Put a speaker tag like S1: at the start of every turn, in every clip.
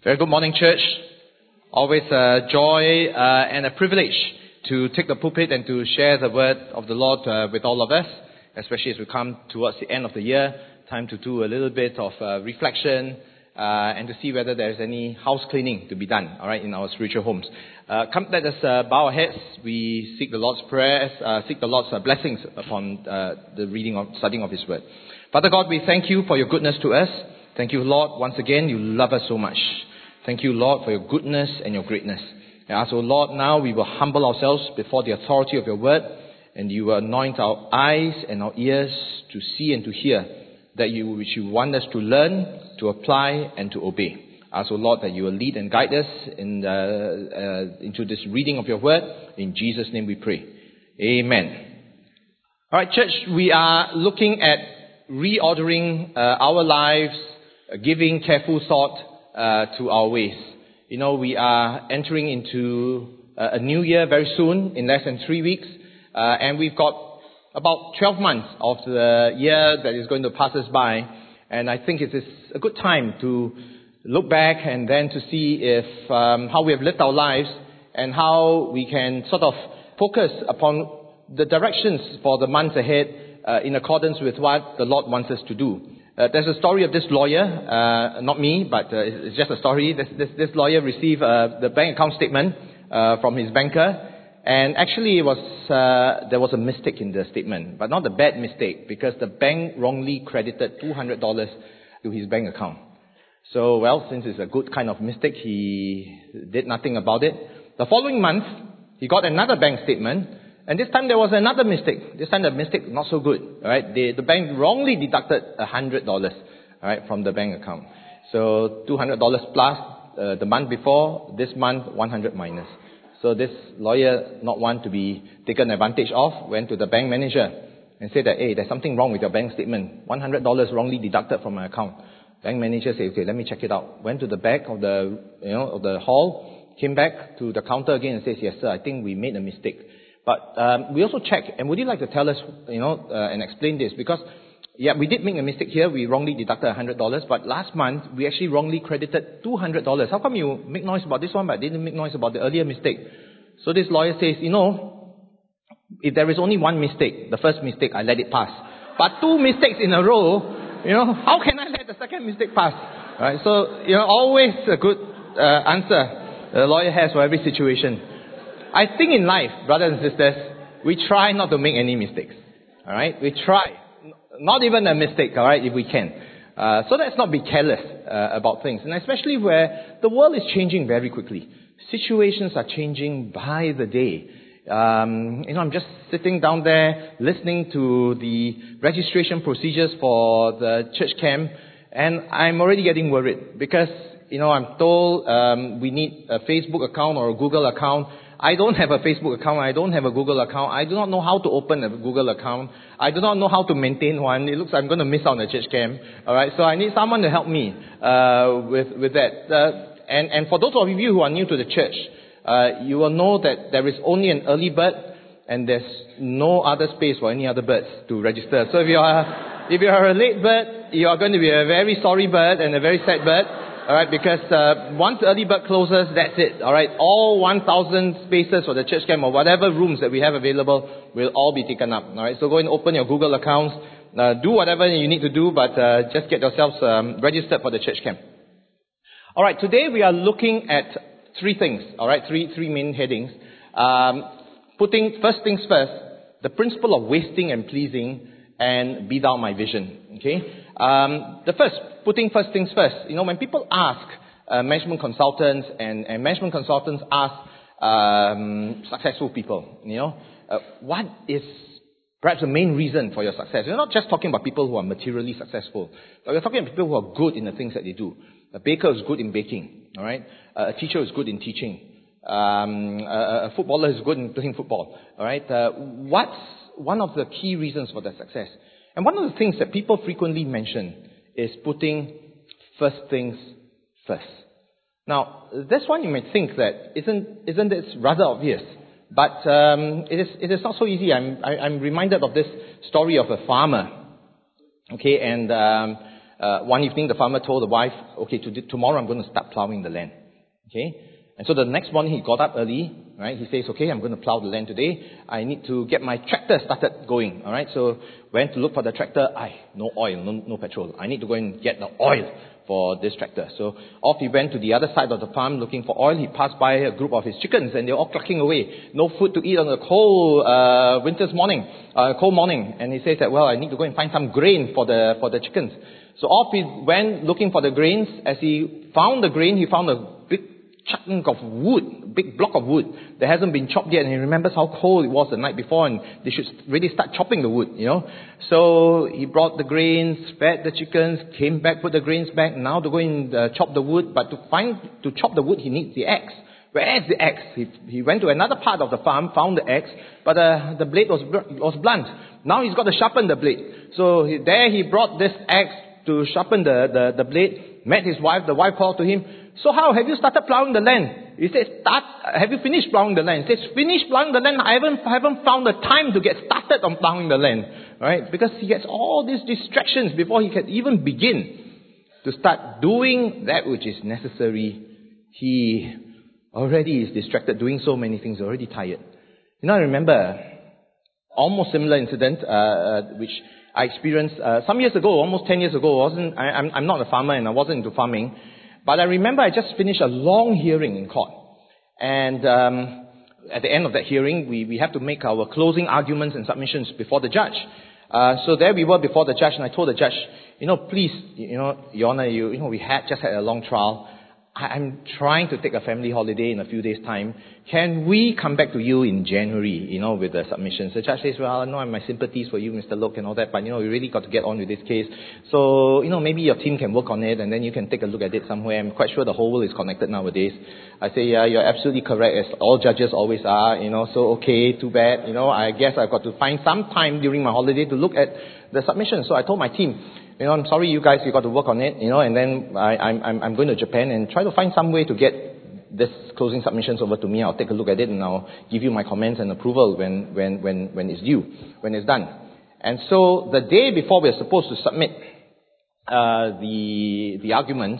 S1: Very good morning, church. Always a joy and a privilege to take the pulpit and to share the word of the Lord with all of us, especially as we come towards the end of the year. Time to do a little bit of reflection and to see whether there's any house cleaning to be done, all right, in our spiritual homes. Come, let us bow our heads. We seek the Lord's prayers, seek the Lord's blessings upon the reading of, studying of His word. Father God, we thank you for your goodness to us. Thank you, Lord. Once again, you love us so much. Thank you, Lord, for your goodness and your greatness. And as, Lord, now we will humble ourselves before the authority of your word, and you will anoint our eyes and our ears to see and to hear that which you want us to learn, to apply, and to obey. As, Lord, that you will lead and guide us into this reading of your word. In Jesus' name we pray. Amen. All right, church, we are looking at reordering our lives, giving careful thought to our ways. You know, we are entering into a new year very soon, in less than 3 weeks, and we've got about 12 months of the year that is going to pass us by, and I think it is a good time to look back and then to see if how we have lived our lives and how we can sort of focus upon the directions for the months ahead in accordance with what the Lord wants us to do. There's a story of this lawyer, not me, but it's just a story. This lawyer received the bank account statement from his banker, and actually there was a mistake in the statement, but not a bad mistake, because the bank wrongly credited $200 to his bank account. So, well, since it's a good kind of mistake, he did nothing about it. The following month, he got another bank statement, and this time there was another mistake. This time the mistake not so good. All right, the bank wrongly deducted $100, all right, from the bank account. So $200 plus the month before. This month $100 minus. So this lawyer, not one to be taken advantage of, went to the bank manager and said that, hey, there's something wrong with your bank statement. $100 wrongly deducted from my account. Bank manager said, okay, let me check it out. Went to the back of the hall, came back to the counter again and says, yes, sir, I think we made a mistake. But we also check, and would you like to tell us, and explain this? Because, yeah, we did make a mistake here. We wrongly deducted $100, but last month we actually wrongly credited $200. How come you make noise about this one, but didn't make noise about the earlier mistake? So this lawyer says, if there is only one mistake, the first mistake, I let it pass. But two mistakes in a row, how can I let the second mistake pass? Right? So, always a good answer the lawyer has for every situation. I think in life, brothers and sisters, we try not to make any mistakes. All right? We try. Not even a mistake, all right, if we can. So let's not be careless about things. And especially where the world is changing very quickly. Situations are changing by the day. I'm just sitting down there listening to the registration procedures for the church camp, and I'm already getting worried because, I'm told we need a Facebook account or a Google account. I don't have a Facebook account. I don't have a Google account. I do not know how to open a Google account. I do not know how to maintain one. It looks like I'm going to miss out on the church camp. All right, so I need someone to help me with that. And for those of you who are new to the church, you will know that there is only an early bird, and there's no other space for any other birds to register. So if you are a late bird, you are going to be a very sorry bird and a very sad bird. All right, because once early bird closes, that's it. All right, all 1,000 spaces for the church camp or whatever rooms that we have available will all be taken up. All right, so go and open your Google accounts, do whatever you need to do, but just get yourselves registered for the church camp. All right, today we are looking at three things. All right, three main headings. Putting first things first, the principle of wasting and pleasing, and be thou my vision. Okay. The first, putting first things first. When people ask management consultants and management consultants ask successful people, what is perhaps the main reason for your success? You're not just talking about people who are materially successful, but we're talking about people who are good in the things that they do. A baker is good in baking. All right. A teacher is good in teaching. A footballer is good in playing football. All right. What's one of the key reasons for their success? And one of the things that people frequently mention is putting first things first. Now, this one you might think that isn't this rather obvious? But it is not so easy. I'm reminded of this story of a farmer. Okay, and One evening, the farmer told the wife, okay, tomorrow I'm going to start plowing the land. Okay? And so the next morning he got up early, right? He says, okay, I'm going to plow the land today. I need to get my tractor started going, alright? So went to look for the tractor. No oil, no petrol. I need to go and get the oil for this tractor. So off he went to the other side of the farm looking for oil. He passed by a group of his chickens and they're all clucking away. No food to eat on a cold cold morning. And he says that, well, I need to go and find some grain for the chickens. So off he went looking for the grains. As he found the grain, he found a big chunk of wood, big block of wood that hasn't been chopped yet, and he remembers how cold it was the night before and they should really start chopping the wood, So he brought the grains, fed the chickens, came back, put the grains back, now to go and chop the wood, but to chop the wood he needs the axe. Where is the axe? He went to another part of the farm, found the axe, but the blade was blunt. Now he's got to sharpen the blade. So there he brought this axe to sharpen the blade, met his wife, the wife called to him, so how, have you started plowing the land? He says, have you finished plowing the land? He says, finished plowing the land? I haven't found the time to get started on plowing the land. Right? Because he gets all these distractions before he can even begin to start doing that which is necessary. He already is distracted doing so many things, already tired. I remember almost similar incident, which I experienced some years ago, almost 10 years ago. I'm not a farmer and I wasn't into farming. But I remember I just finished a long hearing in court. And at the end of that hearing, we have to make our closing arguments and submissions before the judge. So there we were before the judge, and I told the judge, please, Your Honor, we just had a long trial. I'm trying to take a family holiday in a few days' time. Can we come back to you in January, with the submissions? The judge says, well, no, I have my sympathies for you, Mr. Look, and all that, but, we really got to get on with this case. So, maybe your team can work on it, and then you can take a look at it somewhere. I'm quite sure the whole world is connected nowadays. I say, yeah, you're absolutely correct, as all judges always are, so okay, too bad. I guess I've got to find some time during my holiday to look at the submission. So I told my team, I'm sorry, you guys, you got to work on it, and then I'm going to Japan and try to find some way to get this closing submissions over to me. I'll take a look at it and I'll give you my comments and approval when it's due, when it's done. And so the day before we're supposed to submit the arguments,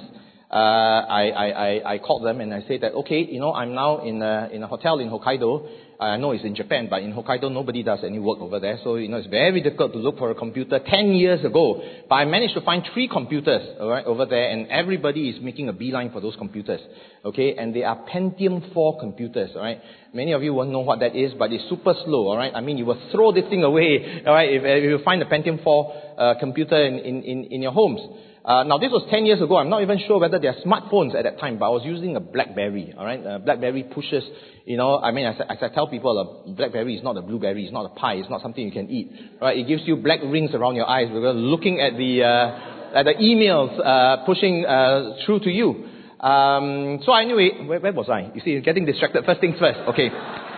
S1: I called them and I said that, okay, I'm now in a hotel in Hokkaido. I know it's in Japan, but in Hokkaido nobody does any work over there. So, it's very difficult to look for a computer 10 years ago. But I managed to find 3 computers, alright, over there, and everybody is making a beeline for those computers. Okay, and they are Pentium 4 computers, alright. Many of you won't know what that is, but it's super slow, alright. I mean, you will throw this thing away, alright, if you find a Pentium 4 computer in your homes. Now this was 10 years ago. I'm not even sure whether there are smartphones at that time, but I was using a BlackBerry, alright. BlackBerry pushes, as I tell people, a BlackBerry is not a blueberry, it's not a pie, it's not something you can eat, right? It gives you black rings around your eyes because looking at the emails, pushing, through to you. So anyway, where was I? You see, getting distracted. First things first. Okay.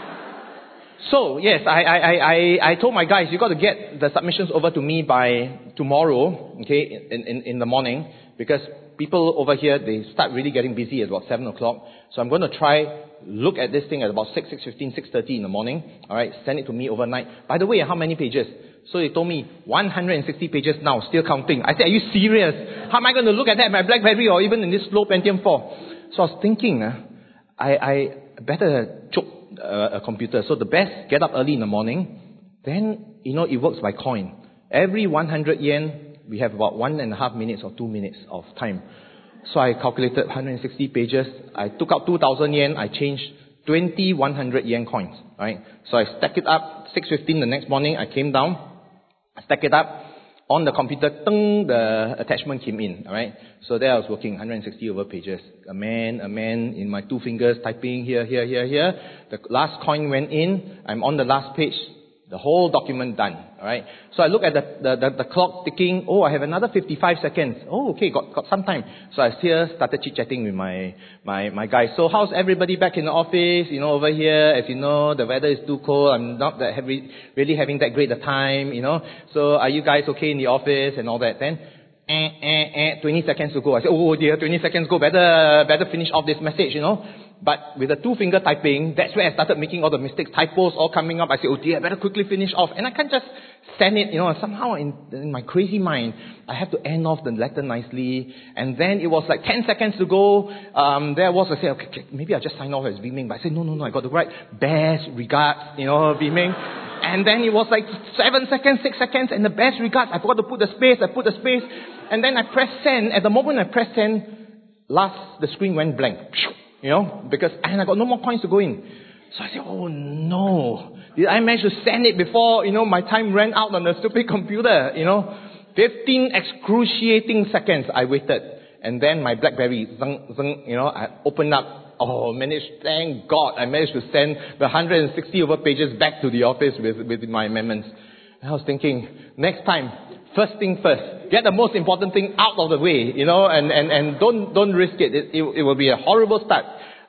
S1: So, yes, I told my guys, you got to get the submissions over to me by tomorrow, okay, in the morning, because people over here, they start really getting busy at about 7 o'clock. So I'm going to try, look at this thing at about 6:15, 6:30 in the morning, alright, send it to me overnight. By the way, how many pages? So they told me, 160 pages now, still counting. I said, are you serious? How am I going to look at that in my BlackBerry or even in this slow Pentium 4? So I was thinking, I better choke a computer. So the best, get up early in the morning. Then, it works by coin. Every 100 yen, we have about 1.5 minutes or 2 minutes of time. So I calculated 160 pages. I took out 2,000 yen. I changed 20 100 yen coins. Right? So I stacked it up. 6:15 the next morning, I came down. I stacked it up. On the computer, the attachment came in, alright? So there I was working, 160 over pages. A man in my 2 fingers, typing here. The last coin went in, I'm on the last page, the whole document done, alright? So I look at the clock ticking, I have another 55 seconds. Oh, okay, got some time. So I started chit-chatting with my guys. So how's everybody back in the office? Over here, as you know, the weather is too cold. I'm not really having that great a time, So are you guys okay in the office and all that? Then 20 seconds to go. I said, oh dear, 20 seconds go, better finish off this message, But with the 2-finger typing, that's where I started making all the mistakes, typos all coming up. I said, oh dear, I better quickly finish off. And I can't just send it, somehow in my crazy mind, I have to end off the letter nicely. And then it was like 10 seconds to go. I said, okay, maybe I'll just sign off as Beaming. But I said, no, I got to write best regards, Beaming. And then it was like 7 seconds, 6 seconds, and the best regards, I forgot to put the space, and then I pressed send. At the moment I pressed send, the screen went blank. Because I got no more coins to go in. So I said, oh no. Did I manage to send it before, my time ran out on the stupid computer, 15 excruciating seconds I waited. And then my BlackBerry, I opened up. Thank God, I managed to send the 160 over pages back to the office with my amendments. And I was thinking, next time, first thing first, get the most important thing out of the way, and don't risk it. It will be a horrible start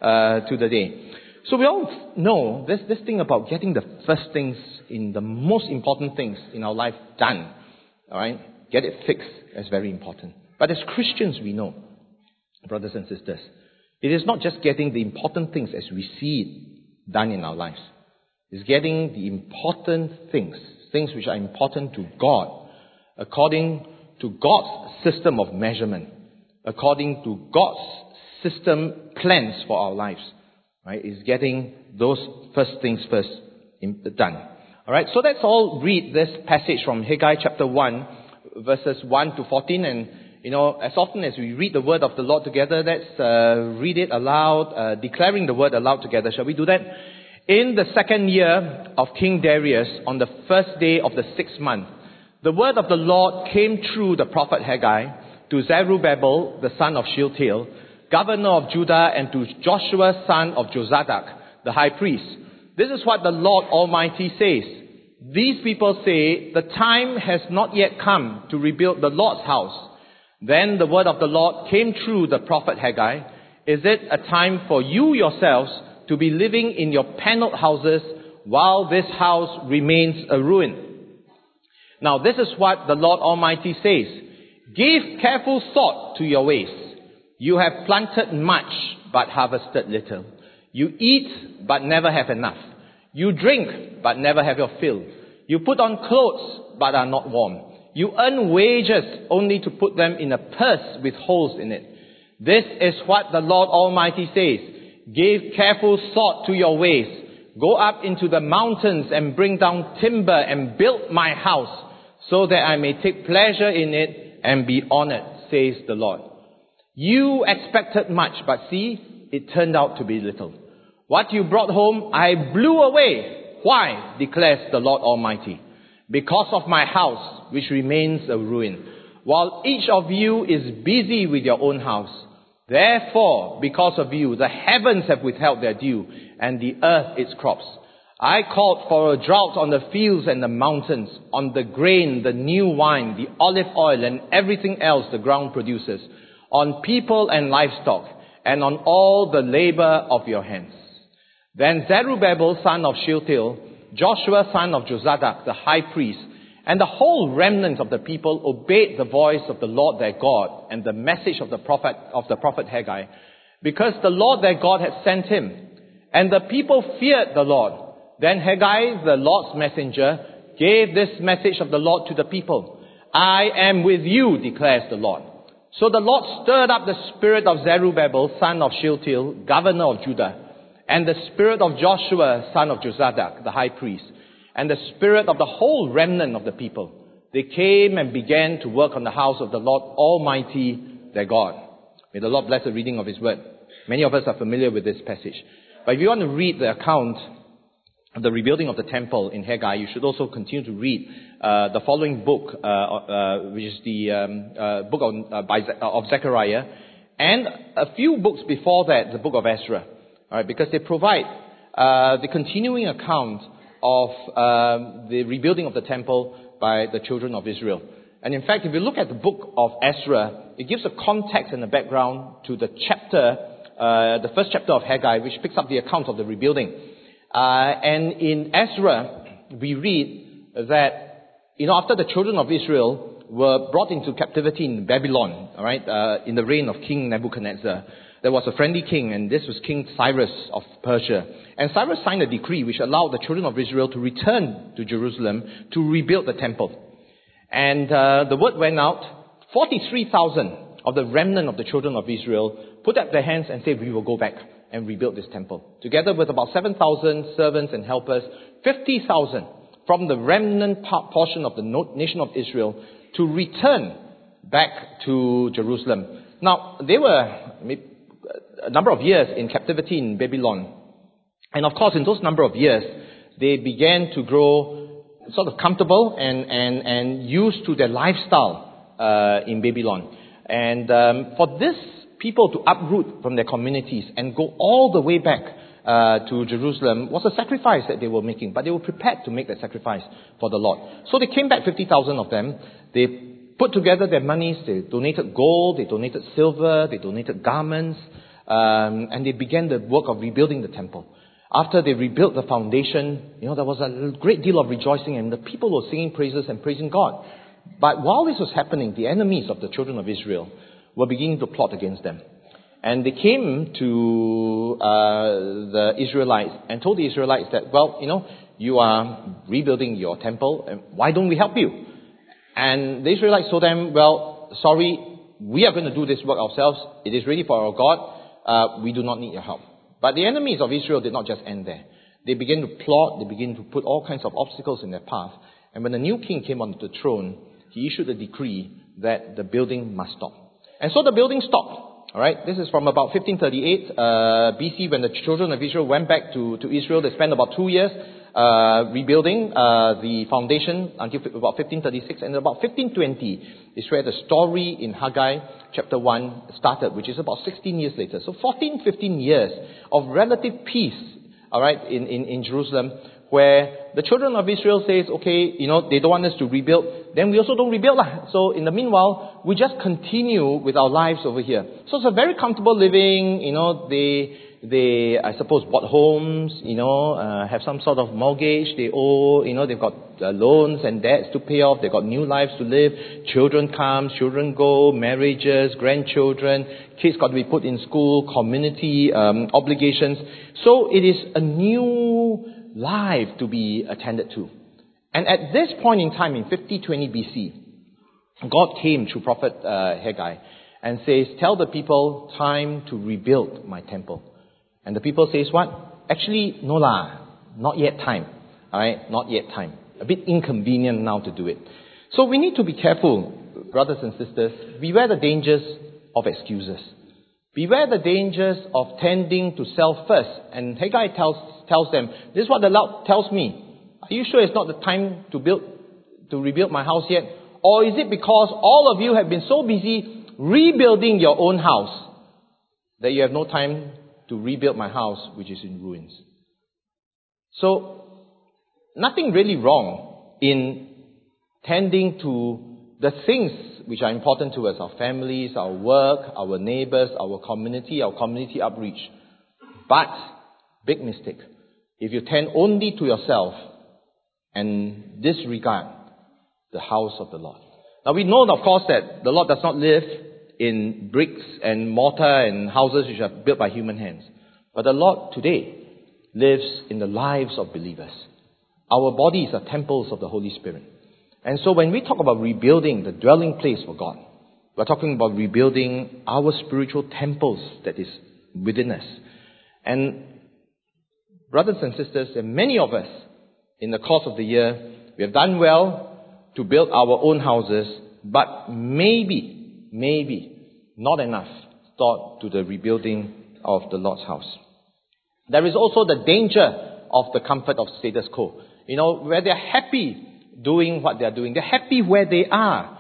S1: to the day. So we all know this thing about getting the first things in the most important things in our life done. Alright? Get it fixed. That's very important. But as Christians, we know, brothers and sisters, it is not just getting the important things as we see it done in our lives. It's getting the important things which are important to God, according to God's system of measurement, according to God's system plans for our lives. Right? It's getting those first things first done. Alright, so let's all read this passage from Haggai chapter 1, verses 1 to 14, and as often as we read the word of the Lord together, let's read it aloud, declaring the word aloud together. Shall we do that? In the 2nd year of King Darius, on the 1st day of the 6th month, the word of the Lord came through the prophet Haggai to Zerubbabel, the son of Shealtiel, governor of Judah, and to Joshua, son of Jozadak, the high priest. This is what the Lord Almighty says. These people say, the time has not yet come to rebuild the Lord's house. Then the word of the Lord came through the prophet Haggai. Is it a time for you yourselves to be living in your paneled houses while this house remains a ruin? Now this is what the Lord Almighty says. Give careful thought to your ways. You have planted much, but harvested little. You eat, but never have enough. You drink, but never have your fill. You put on clothes, but are not warm. You earn wages only to put them in a purse with holes in it. This is what the Lord Almighty says. Give careful thought to your ways. Go up into the mountains and bring down timber and build my house, so that I may take pleasure in it and be honored, says the Lord. You expected much, but see, it turned out to be little. What you brought home, I blew away. Why? Declares the Lord Almighty. Because of my house, which remains a ruin, while each of you is busy with your own house. Therefore, because of you, the heavens have withheld their dew, and the earth its crops. I called for a drought on the fields and the mountains, on the grain, the new wine, the olive oil, and everything else the ground produces, on people and livestock, and on all the labor of your hands. Then Zerubbabel, son of Shealtiel, Joshua, son of Jozadak, the high priest, and the whole remnant of the people obeyed the voice of the Lord their God and the message of the prophet Haggai, because the Lord their God had sent him. And the people feared the Lord. Then Haggai, the Lord's messenger, gave this message of the Lord to the people. I am with you, declares the Lord. So the Lord stirred up the spirit of Zerubbabel, son of Shealtiel, governor of Judah, and the spirit of Joshua, son of Jozadak, the high priest, and the spirit of the whole remnant of the people. They came and began to work on the house of the Lord Almighty, their God. May the Lord bless the reading of His word. Many of us are familiar with this passage. But if you want to read the account of the rebuilding of the temple in Haggai, you should also continue to read the following book, which is the book of Zechariah, and a few books before that, the book of Ezra. All right, because they provide the continuing account of the rebuilding of the temple by the children of Israel. And in fact, if you look at the book of Ezra, it gives a context and a background to the chapter, the first chapter of Haggai, which picks up the account of the rebuilding. And in Ezra, we read that, after the children of Israel were brought into captivity in Babylon, all right, in the reign of King Nebuchadnezzar. There was a friendly king, and this was King Cyrus of Persia. And Cyrus signed a decree which allowed the children of Israel to return to Jerusalem to rebuild the temple. And the word went out, 43,000 of the remnant of the children of Israel put up their hands and said, we will go back and rebuild this temple. Together with about 7,000 servants and helpers, 50,000 from the remnant portion of the nation of Israel to return back to Jerusalem. Now, they were a number of years in captivity in Babylon. And of course, in those number of years, they began to grow sort of comfortable and used to their lifestyle in Babylon. And for this people to uproot from their communities and go all the way back to Jerusalem was a sacrifice that they were making, but they were prepared to make that sacrifice for the Lord. So they came back, 50,000 of them. They put together their monies, they donated gold, they donated silver, they donated garments, and they began the work of rebuilding the temple. After they rebuilt the foundation, there was a great deal of rejoicing, and the people were singing praises and praising God. But while this was happening, the enemies of the children of Israel were beginning to plot against them. And they came to the Israelites and told the Israelites that, well, you are rebuilding your temple, and why don't we help you? And the Israelites told them, well, sorry, we are going to do this work ourselves. It is ready for our God. We do not need your help. But the enemies of Israel did not just end there. They began to plot, they began to put all kinds of obstacles in their path. And when the new king came onto the throne, he issued a decree that the building must stop. And so the building stopped. All right, this is from about 1538 BC, when the children of Israel went back to Israel. They spent about 2 years rebuilding the foundation until about 1536. And about 1520 is where the story in Haggai chapter 1 started, which is about 16 years later. So 14, 15 years of relative peace, all right, in Jerusalem, where the children of Israel says, okay, they don't want us to rebuild, then we also don't rebuild lah. So in the meanwhile, we just continue with our lives over here. So it's a very comfortable living, they I suppose bought homes, have some sort of mortgage, they owe, they've got loans and debts to pay off, they've got new lives to live, children come, children go, marriages, grandchildren, kids got to be put in school, community obligations. So it is a new life to be attended to. And at this point in time, in 5020 BC, God came through prophet Haggai and says, tell the people, time to rebuild my temple. And the people says what? Actually, no lah, not yet time. Alright, not yet time. A bit inconvenient now to do it. So we need to be careful, brothers and sisters. Beware the dangers of excuses. Beware the dangers of tending to self first. And Haggai tells them, this is what the Lord tells me. Are you sure it's not the time to rebuild my house yet? Or is it because all of you have been so busy rebuilding your own house that you have no time to rebuild my house, which is in ruins? So, nothing really wrong in tending to the things which are important to us, our families, our work, our neighbors, our community outreach. But, big mistake, if you tend only to yourself and disregard the house of the Lord. Now we know, of course, that the Lord does not live in bricks and mortar and houses which are built by human hands. But the Lord today lives in the lives of believers. Our bodies are temples of the Holy Spirit. And so when we talk about rebuilding the dwelling place for God, we're talking about rebuilding our spiritual temples that is within us. And brothers and sisters, and many of us in the course of the year, we have done well to build our own houses, but maybe not enough thought to the rebuilding of the Lord's house. There is also the danger of the comfort of status quo. Where they're happy doing what they're doing. They're happy where they are.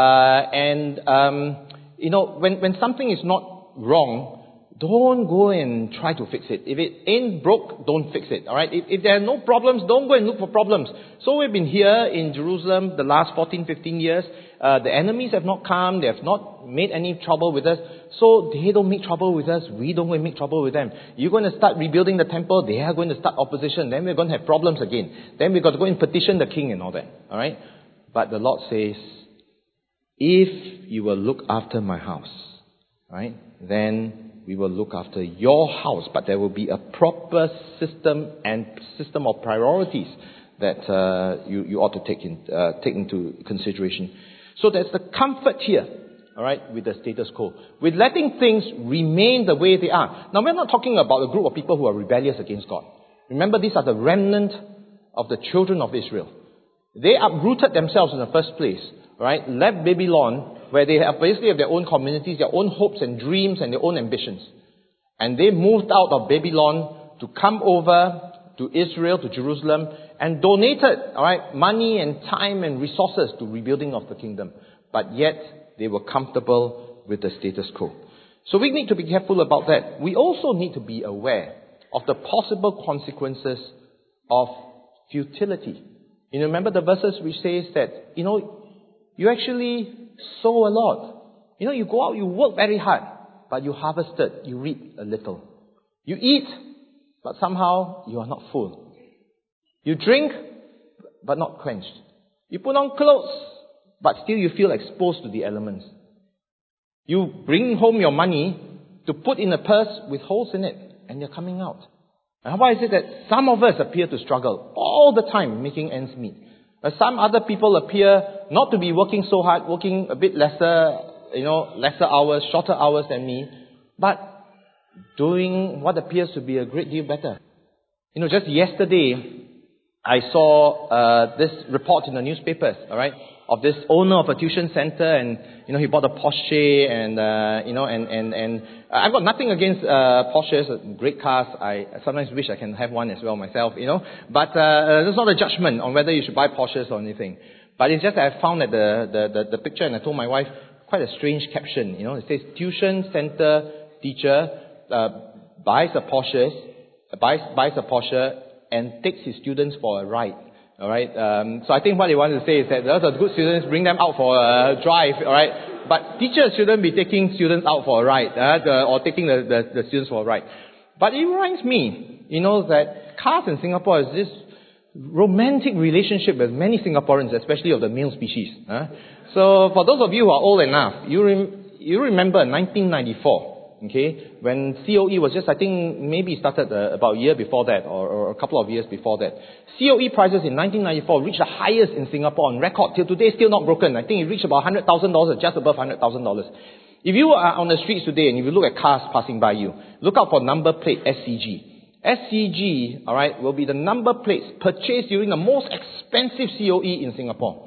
S1: When something is not wrong, don't go and try to fix it. If it ain't broke, don't fix it. Alright? If there are no problems, don't go and look for problems. So we've been here in Jerusalem the last 14, 15 years. The enemies have not come. They have not made any trouble with us. So they don't make trouble with us. We don't go and make trouble with them. You're going to start rebuilding the temple. They are going to start opposition. Then we're going to have problems again. Then we've got to go and petition the king and all that. Alright? But the Lord says, if you will look after my house, right, then we will look after your house. But there will be a proper system of priorities that you ought to take into consideration. So there's the comfort here, all right, with the status quo, with letting things remain the way they are. Now, we're not talking about a group of people who are rebellious against God. Remember, these are the remnant of the children of Israel. They uprooted themselves in the first place, right? Left Babylon, where they basically have their own communities, their own hopes and dreams and their own ambitions. And they moved out of Babylon to come over to Israel, to Jerusalem, and donated, all right, money and time and resources to rebuilding of the kingdom. But yet, they were comfortable with the status quo. So we need to be careful about that. We also need to be aware of the possible consequences of futility. You remember the verses which says that, you actually sow a lot. You go out, you work very hard, but you harvested, you reap a little. You eat, but somehow you are not full. You drink, but not quenched. You put on clothes, but still you feel exposed to the elements. You bring home your money to put in a purse with holes in it, and you're coming out. And why is it that some of us appear to struggle all the time making ends meet? Some other people appear not to be working so hard, working a bit lesser hours, shorter hours than me, but doing what appears to be a great deal better. Just yesterday, I saw this report in the newspapers, all right, of this owner of a tuition center, and he bought a Porsche, and I've got nothing against Porsches, great cars. I sometimes wish I can have one as well myself, But there's not a judgment on whether you should buy Porsches or anything. But it's just that I found that the picture, and I told my wife, quite a strange caption. It says tuition center teacher buys a Porsche and takes his students for a ride. All right. So I think what they want to say is that those are good students, bring them out for a drive. All right. But teachers shouldn't be taking students out for a ride, or taking the students for a ride. But it reminds me, that cars in Singapore is this romantic relationship with many Singaporeans, especially of the male species. So for those of you who are old enough, you remember 1994. Okay, when COE was just, I think, maybe started about a year before that, or a couple of years before that. COE prices in 1994 reached the highest in Singapore on record. Till today, still not broken. I think it reached about $100,000, just above $100,000. If you are on the streets today and if you look at cars passing by you, look out for number plate SCG. SCG, all right, will be the number plates purchased during the most expensive COE in Singapore.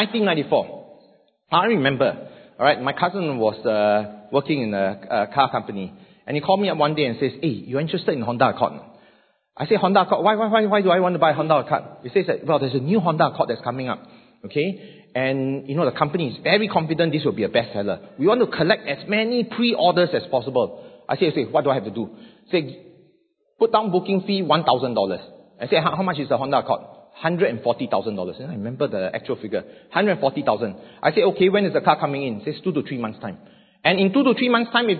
S1: 1994. I remember. All right, my cousin was working in a car company, and he called me up one day and says, "Hey, you're interested in Honda Accord?" I say, "Honda Accord? Why do I want to buy a Honda Accord?" He says that, well, there's a new Honda Accord that's coming up, okay? And, the company is very confident this will be a bestseller. We want to collect as many pre-orders as possible. I say, what do I have to do? Say, put down booking fee $1,000. I say, how much is the Honda Accord? $140,000. I remember the actual figure. $140,000. I say, okay, when is the car coming in? It says 2 to 3 months' time. And in 2 to 3 months' time, if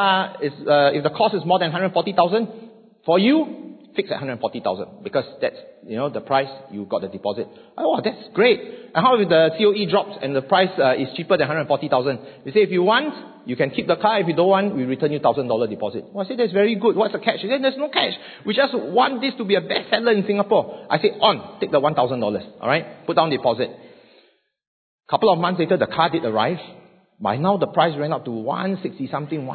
S1: the cost is more than $140,000, for you, fix at $140,000, because that's, the price, you got the deposit. Oh, that's great. And how if the COE drops and the price is cheaper than $140,000? They say, if you want, you can keep the car. If you don't want, we return you $1,000 deposit. Well, I say, that's very good. What's the catch? He said, there's no catch. We just want this to be a bestseller in Singapore. I say, take the $1,000, all right? Put down deposit. Couple of months later, the car did arrive. By now, the price ran up to 160 something,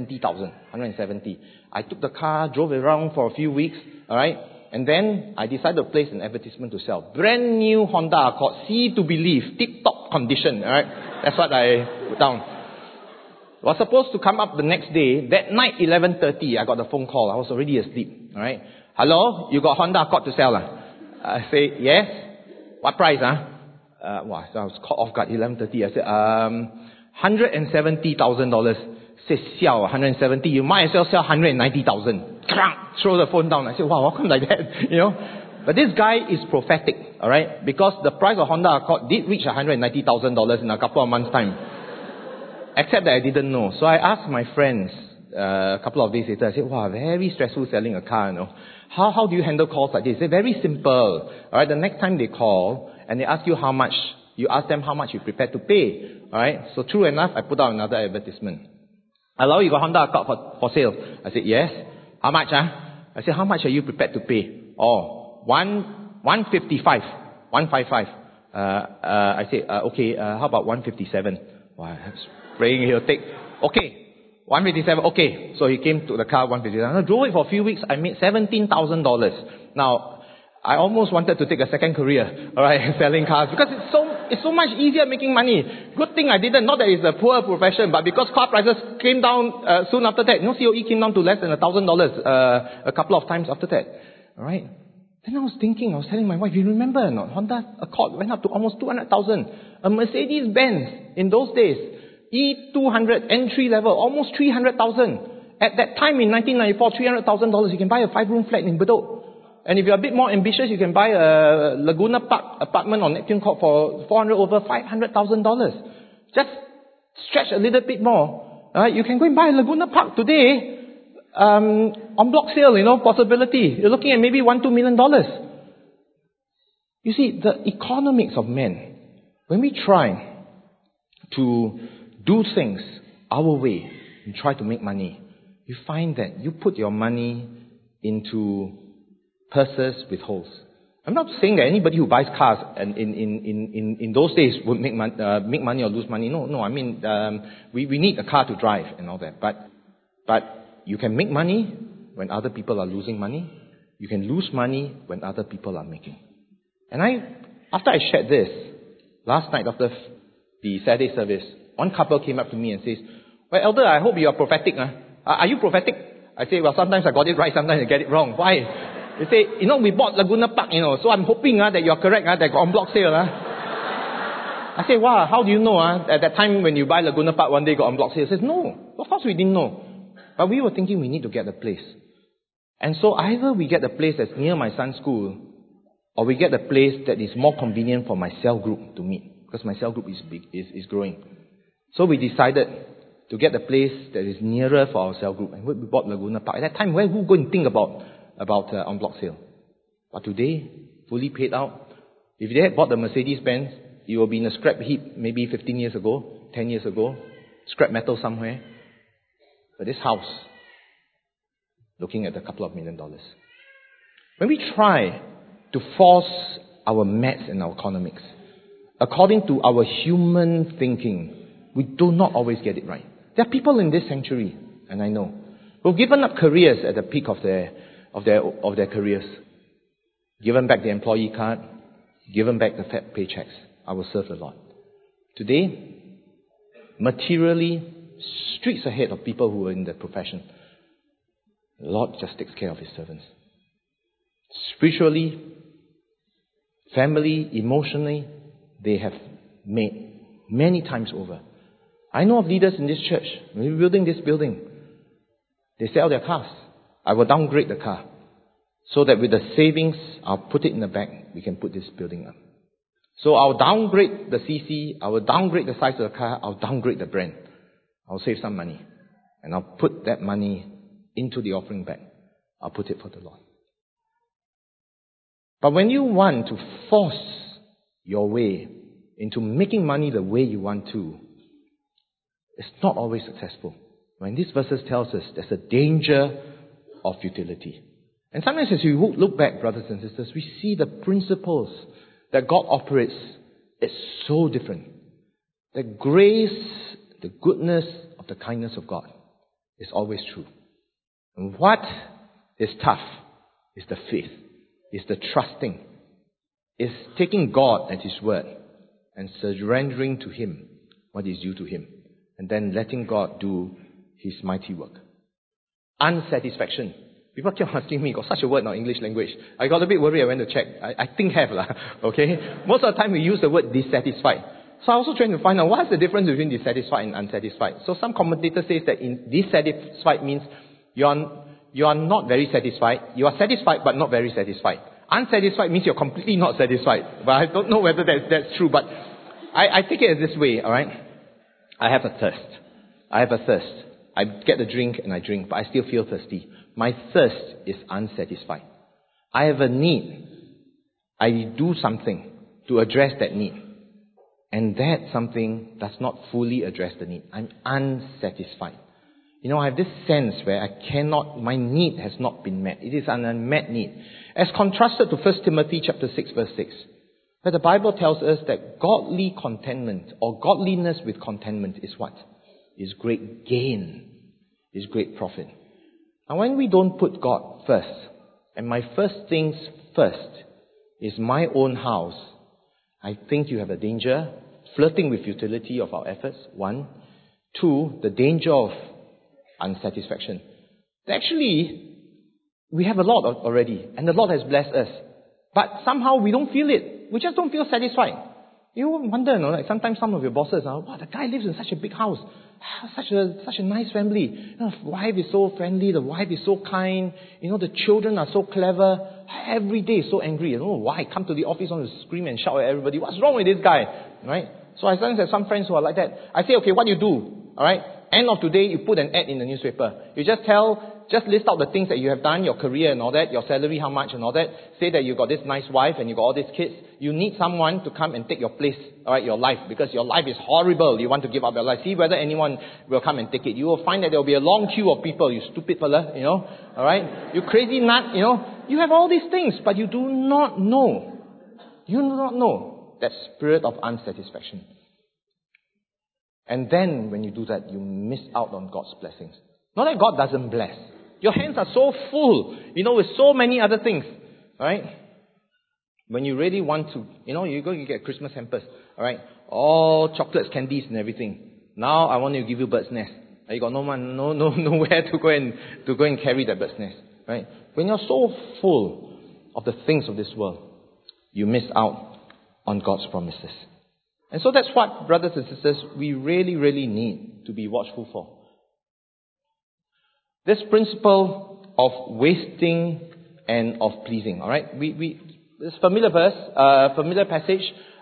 S1: 170,000. I took the car, drove it around for a few weeks, all right? And then I decided to place an advertisement to sell. Brand new Honda Accord, see to believe, tip-top condition, all right? That's what I put down. Was supposed to come up the next day. That night, 11:30, I got the phone call. I was already asleep, all right? Hello, you got Honda Accord to sell? I say, yes. What price, So I was caught off guard, 11:30. I said, $170,000. Say, siao, 170. You might as well sell 190,000. Throw the phone down. I said, wow, how come like that? But this guy is prophetic, all right? Because the price of Honda Accord did reach $190,000 in a couple of months' time. Except that I didn't know. So I asked my friends a couple of days later. I said, wow, very stressful selling a car, How do you handle calls like this? They say, very simple. All right, the next time they call and they ask you how much You ask them how much you're prepared to pay. Alright? So true enough, I put out another advertisement. Hello, you got Honda Accord for sale? I said, yes. How much, I said, how much are you prepared to pay? Oh, 155. 155. I said, okay, how about 157? Wow, I was praying he'll take. Okay, 157. Okay. So he came to the car 157. I drove it for a few weeks. I made $17,000. Now, I almost wanted to take a second career, alright, selling cars, because it's so much easier making money. Good thing I didn't. Not that it's a poor profession, but because car prices came down soon after that. COE came down to less than $1,000 a couple of times after that. Alright. Then I was telling my wife, you remember or not? Honda Accord went up to almost 200,000. A Mercedes-Benz in those days, E200 entry level, almost 300,000. At that time in 1994, $300,000, you can buy a 5-room flat in Bedok. And if you're a bit more ambitious, you can buy a Laguna Park apartment on Neptune Court for over $500,000. Just stretch a little bit more. You can go and buy a Laguna Park today, on block sale, possibility. You're looking at maybe $1-2 million. You see, the economics of men, when we try to do things our way and try to make money, you find that you put your money into purses with holes. I'm not saying that anybody who buys cars and in those days would make money or lose money. No. I mean, we need a car to drive and all that. But you can make money when other people are losing money. You can lose money when other people are making. And after I shared this, last night after the Saturday service, one couple came up to me and says, well, Elder, I hope you are prophetic. Are you prophetic? I say, well, sometimes I got it right, sometimes I get it wrong. Why? They say, we bought Laguna Park, so I'm hoping that you're correct, that got on block sale. I say, wow, how do you know? At that time when you buy Laguna Park, one day got on block sale. He says, no, of course we didn't know. But we were thinking we need to get a place. And so either we get a place that's near my son's school, or we get a place that is more convenient for my cell group to meet, because my cell group is big, is growing. So we decided to get a place that is nearer for our cell group, and we bought Laguna Park. At that time, where who go and think about on block sale? But today, fully paid out. If they had bought the Mercedes-Benz, it will be in a scrap heap maybe 15 years ago, 10 years ago, scrap metal somewhere. But this house, looking at a couple of $1 million. When we try to force our maths and our economics according to our human thinking, we do not always get it right. There are people in this sanctuary, and I know, who've given up careers at the peak of their careers. Given back the employee card, given back the fat paychecks. I will serve the Lord. Today, materially, streets ahead of people who are in the profession. The Lord just takes care of His servants. Spiritually, family, emotionally, they have made many times over. I know of leaders in this church, when we're building this building, they sell their cars. I will downgrade the car, so that with the savings, I'll put it in the bank, we can put this building up. So I'll downgrade the CC, I will downgrade the size of the car, I'll downgrade the brand. I'll save some money. And I'll put that money into the offering bag. I'll put it for the Lord. But when you want to force your way into making money the way you want to, it's not always successful. When these verses tells us there's a danger of futility. And sometimes as we look back, brothers and sisters, we see the principles that God operates is so different. The grace, the goodness of the kindness of God is always true. And what is tough is the faith, is the trusting, is taking God at His word and surrendering to Him what is due to Him, and then letting God do His mighty work. Unsatisfaction. People keep asking me, got such a word in our English language. I got a bit worried, I went to check. I think have lah. Okay? Most of the time we use the word dissatisfied. So I was also trying to find out what's the difference between dissatisfied and unsatisfied. So some commentator says that dissatisfied means you are not very satisfied. You are satisfied but not very satisfied. Unsatisfied means you're completely not satisfied. But I don't know whether that's true. But I take it as this way, alright? I have a thirst. I get a drink and I drink, but I still feel thirsty. My thirst is unsatisfied. I have a need. I do something to address that need. And that something does not fully address the need. I'm unsatisfied. I have this sense where my need has not been met. It is an unmet need. As contrasted to 1 Timothy chapter 6 verse 6, where the Bible tells us that godly contentment or godliness with contentment is what? Is great gain, is great profit. And when we don't put God first, and my first things first is my own house, I think you have a danger, flirting with futility of our efforts, 1. 2, the danger of unsatisfaction. Actually, we have a lot already, and the Lord has blessed us. But somehow we don't feel it. We just don't feel satisfied. You wonder, like sometimes some of your bosses are, wow, the guy lives in such a big house, such a nice family. The wife is so friendly, the wife is so kind, the children are so clever. Every day is so angry. I don't know why. Come to the office, want to scream and shout at everybody. What's wrong with this guy? Right? So I sometimes have some friends who are like that. I say, okay, what do you do? Alright? End of today, you put an ad in the newspaper. You just list out the things that you have done, your career and all that, your salary, how much and all that. Say that you got this nice wife and you got all these kids. You need someone to come and take your place, alright, your life, because your life is horrible. You want to give up your life. See whether anyone will come and take it. You will find that there will be a long queue of people, you stupid fella, alright? You crazy nut, You have all these things, but you do not know. You do not know that spirit of unsatisfaction. And then when you do that, you miss out on God's blessings. Not that God doesn't bless. Your hands are so full, with so many other things, right? When you really want to, you go and get Christmas hampers, alright? All chocolates, candies and everything. Now I want to give you bird's nest. You got nowhere to go and carry that bird's nest, right? When you're so full of the things of this world, you miss out on God's promises. And so that's what, brothers and sisters, we really, really need to be watchful for. This principle of wasting and of pleasing, alright? This familiar verse, familiar passage,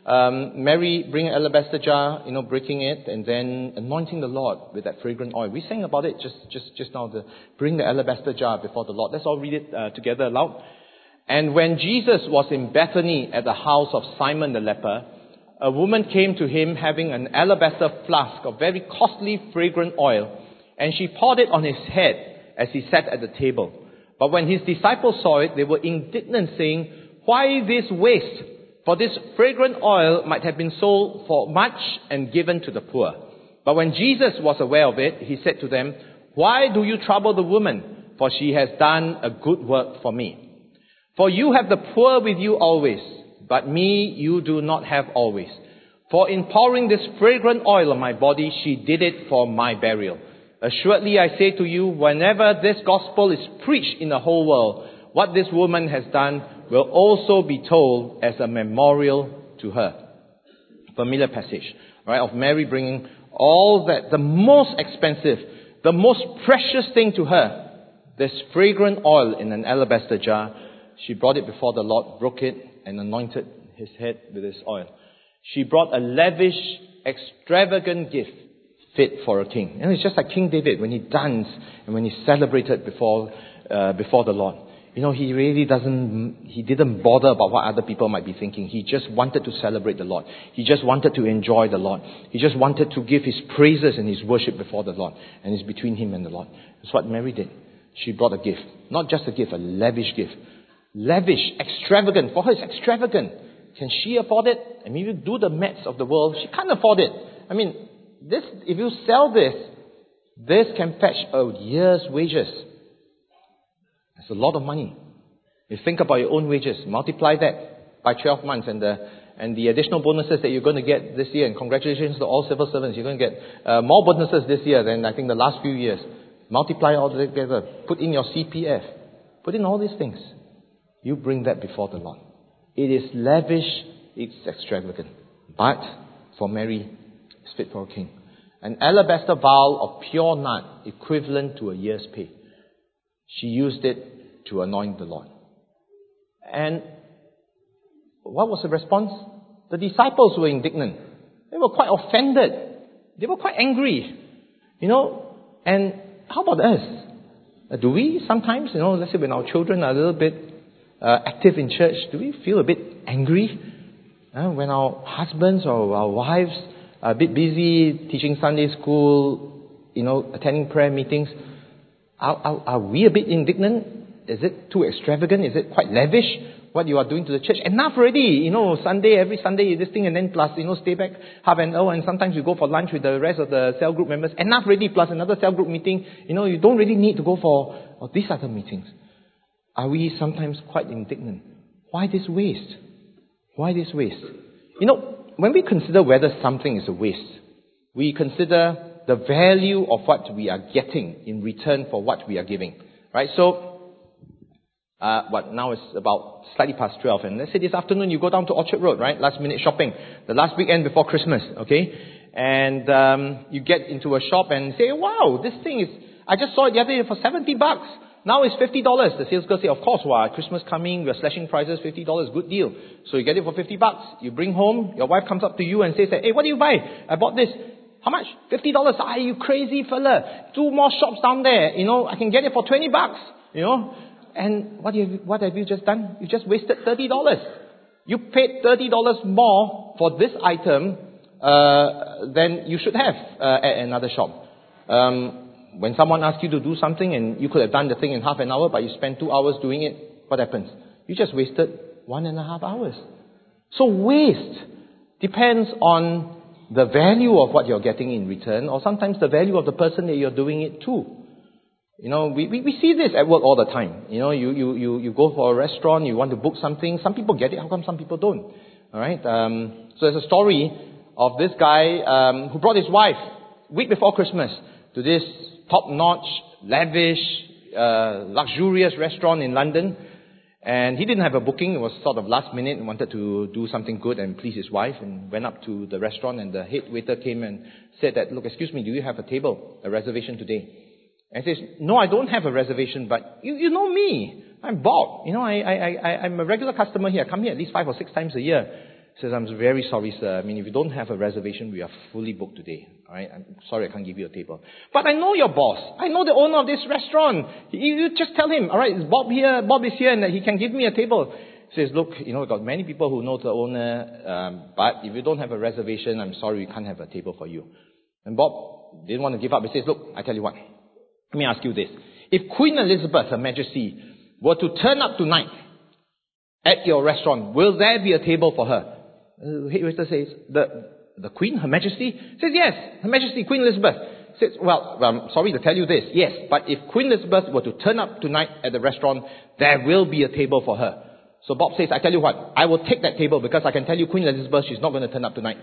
S1: Mary bringing an alabaster jar, breaking it, and then anointing the Lord with that fragrant oil. We sang about it just now, bring the alabaster jar before the Lord. Let's all read it together aloud. And when Jesus was in Bethany at the house of Simon the leper, a woman came to him having an alabaster flask of very costly fragrant oil, and she poured it on his head as he sat at the table. But when his disciples saw it, they were indignant, saying, "Why this waste? For this fragrant oil might have been sold for much and given to the poor." But when Jesus was aware of it, he said to them, "Why do you trouble the woman? For she has done a good work for me. For you have the poor with you always, but me you do not have always. For in pouring this fragrant oil on my body, she did it for my burial. Assuredly I say to you, whenever this gospel is preached in the whole world, what this woman has done will also be told as a memorial to her." Familiar passage, right? Of Mary bringing all that, the most expensive, the most precious thing to her, this fragrant oil in an alabaster jar. She brought it before the Lord, broke it, and anointed his head with this oil. She brought a lavish, extravagant gift fit for a king. And it's just like King David when he danced and when he celebrated before the Lord. He really didn't bother about what other people might be thinking. He just wanted to celebrate the Lord. He just wanted to enjoy the Lord. He just wanted to give his praises and his worship before the Lord. And it's between him and the Lord. That's what Mary did. She brought a gift. Not just a gift, a lavish gift. Lavish, extravagant. For her, it's extravagant. Can she afford it? I mean, if you do the maths of the world, she can't afford it. I mean, if you sell this can fetch a year's wages. That's a lot of money. You think about your own wages, multiply that by 12 months and the additional bonuses that you're going to get this year. And congratulations to all civil servants. You're going to get more bonuses this year than I think the last few years. Multiply all together. Put in your CPF. Put in all these things. You bring that before the Lord. It is lavish, it's extravagant. But for Mary, it's fit for a king. An alabaster vial of pure nard, equivalent to a year's pay. She used it to anoint the Lord. And what was the response? The disciples were indignant. They were quite offended. They were quite angry. And how about us? Do we sometimes, let's say when our children are a little bit active in church, do we feel a bit angry? When our husbands or our wives are a bit busy teaching Sunday school, attending prayer meetings, are we a bit indignant? Is it too extravagant? Is it quite lavish what you are doing to the church? Enough already, every Sunday this thing, and then plus, stay back half an hour, and sometimes you go for lunch with the rest of the cell group members. Enough already, plus another cell group meeting. You don't really need to go for these other meetings. Are we sometimes quite indignant? Why this waste? Why this waste? When we consider whether something is a waste, we consider the value of what we are getting in return for what we are giving. Right? So, now it's about slightly past 12, and let's say this afternoon you go down to Orchard Road, right? Last minute shopping. The last weekend before Christmas, okay? And you get into a shop and say, wow, this thing I just saw it the other day for $70. Now it's $50. The sales girl say, of course, Christmas coming, we're slashing prices, $50, good deal. So you get it for $50. You bring home, your wife comes up to you and says, hey, what do you buy? I bought this. How much? $50. Are you crazy fella? 2 more shops down there. I can get it for $20. And what have you just done? You just wasted $30. You paid $30 more for this item than you should have at another shop. When someone asks you to do something and you could have done the thing in half an hour, but you spent 2 hours doing it, what happens? You just wasted 1.5 hours. So waste depends on the value of what you're getting in return, or sometimes the value of the person that you're doing it to. We see this at work all the time. You go for a restaurant, you want to book something. Some people get it. How come some people don't? All right. So there's a story of this guy who brought his wife week before Christmas to this top-notch, lavish, luxurious restaurant in London. And he didn't have a booking. It was sort of last minute. He wanted to do something good and please his wife, and went up to the restaurant, and the head waiter came and said that, look, excuse me, do you have a reservation today? And he says, no, I don't have a reservation, but you know me. I'm Bob. I'm a regular customer here. I come here at least 5 or 6 times a year. He says, I'm very sorry, sir. If you don't have a reservation, we are fully booked today. All right? I'm sorry I can't give you a table. But I know your boss. I know the owner of this restaurant. You just tell him, all right, is Bob here? Bob is here, and that he can give me a table. He says, look, we've got many people who know the owner, but if you don't have a reservation, I'm sorry, we can't have a table for you. And Bob didn't want to give up. He says, look, I tell you what. Let me ask you this. If Queen Elizabeth, Her Majesty, were to turn up tonight at your restaurant, will there be a table for her? The head waiter says, the Queen, Her Majesty? Says, yes, Her Majesty, Queen Elizabeth. Says, well, I'm sorry to tell you this. Yes, but if Queen Elizabeth were to turn up tonight at the restaurant, there will be a table for her. So Bob says, I tell you what, I will take that table because I can tell you Queen Elizabeth, she's not going to turn up tonight.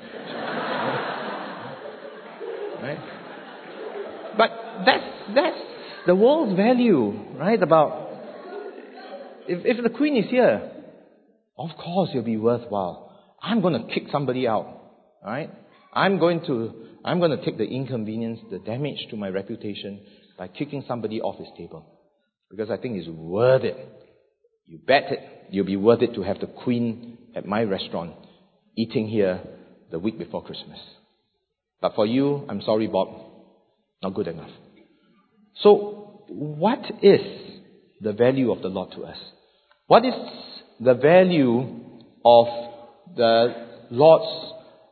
S1: Right? But that's the world's value, right? About if the Queen is here, of course it'll be worthwhile. I'm going to kick somebody out, right? I'm going to take the inconvenience, the damage to my reputation by kicking somebody off his table, because I think it's worth it. You bet it, you'll be worth it to have the Queen at my restaurant eating here the week before Christmas. But for you, I'm sorry, Bob. Not good enough. So, what is the value of the Lord to us? What is the value of the Lord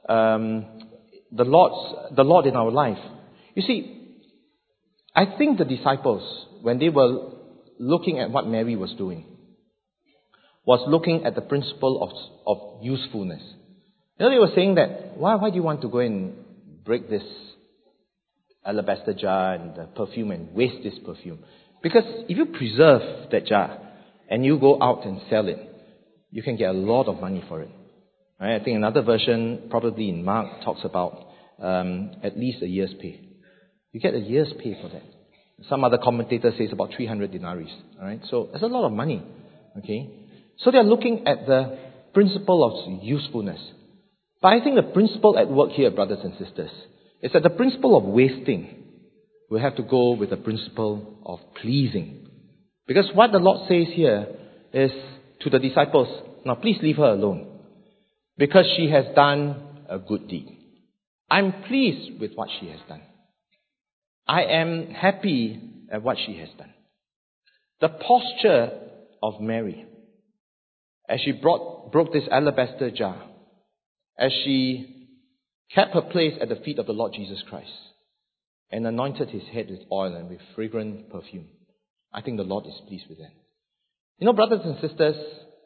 S1: in our life? You see, I think the disciples, when they were looking at what Mary was doing, was looking at the principle of usefulness. They were saying that, why do you want to go and break this alabaster jar and the perfume and waste this perfume? Because if you preserve that jar and you go out and sell it, you can get a lot of money for it. Right? I think another version, probably in Mark, talks about at least a year's pay. You get a year's pay for that. Some other commentator says about 300 denarii. All right? So that's a lot of money. Okay? So they're looking at the principle of usefulness. But I think the principle at work here, brothers and sisters, is that the principle of wasting will have to go with the principle of pleasing. Because what the Lord says here is to the disciples, now please leave her alone, because she has done a good deed. I'm pleased with what she has done. I am happy at what she has done. The posture of Mary, as she broke this alabaster jar, as she kept her place at the feet of the Lord Jesus Christ and anointed his head with oil and with fragrant perfume. I think the Lord is pleased with that. You know, brothers and sisters,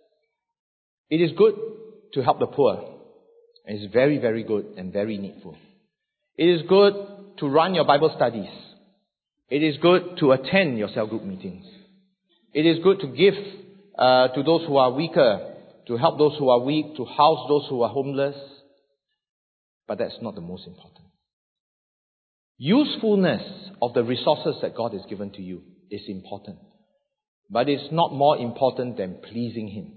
S1: it is good to help the poor. It is very, very good and very needful. It is good to run your Bible studies. It is good to attend your cell group meetings. It is good to give to those who are weaker, to help those who are weak, to house those who are homeless. But that's not the most important. Usefulness of the resources that God has given to you is important. But it's not more important than pleasing Him.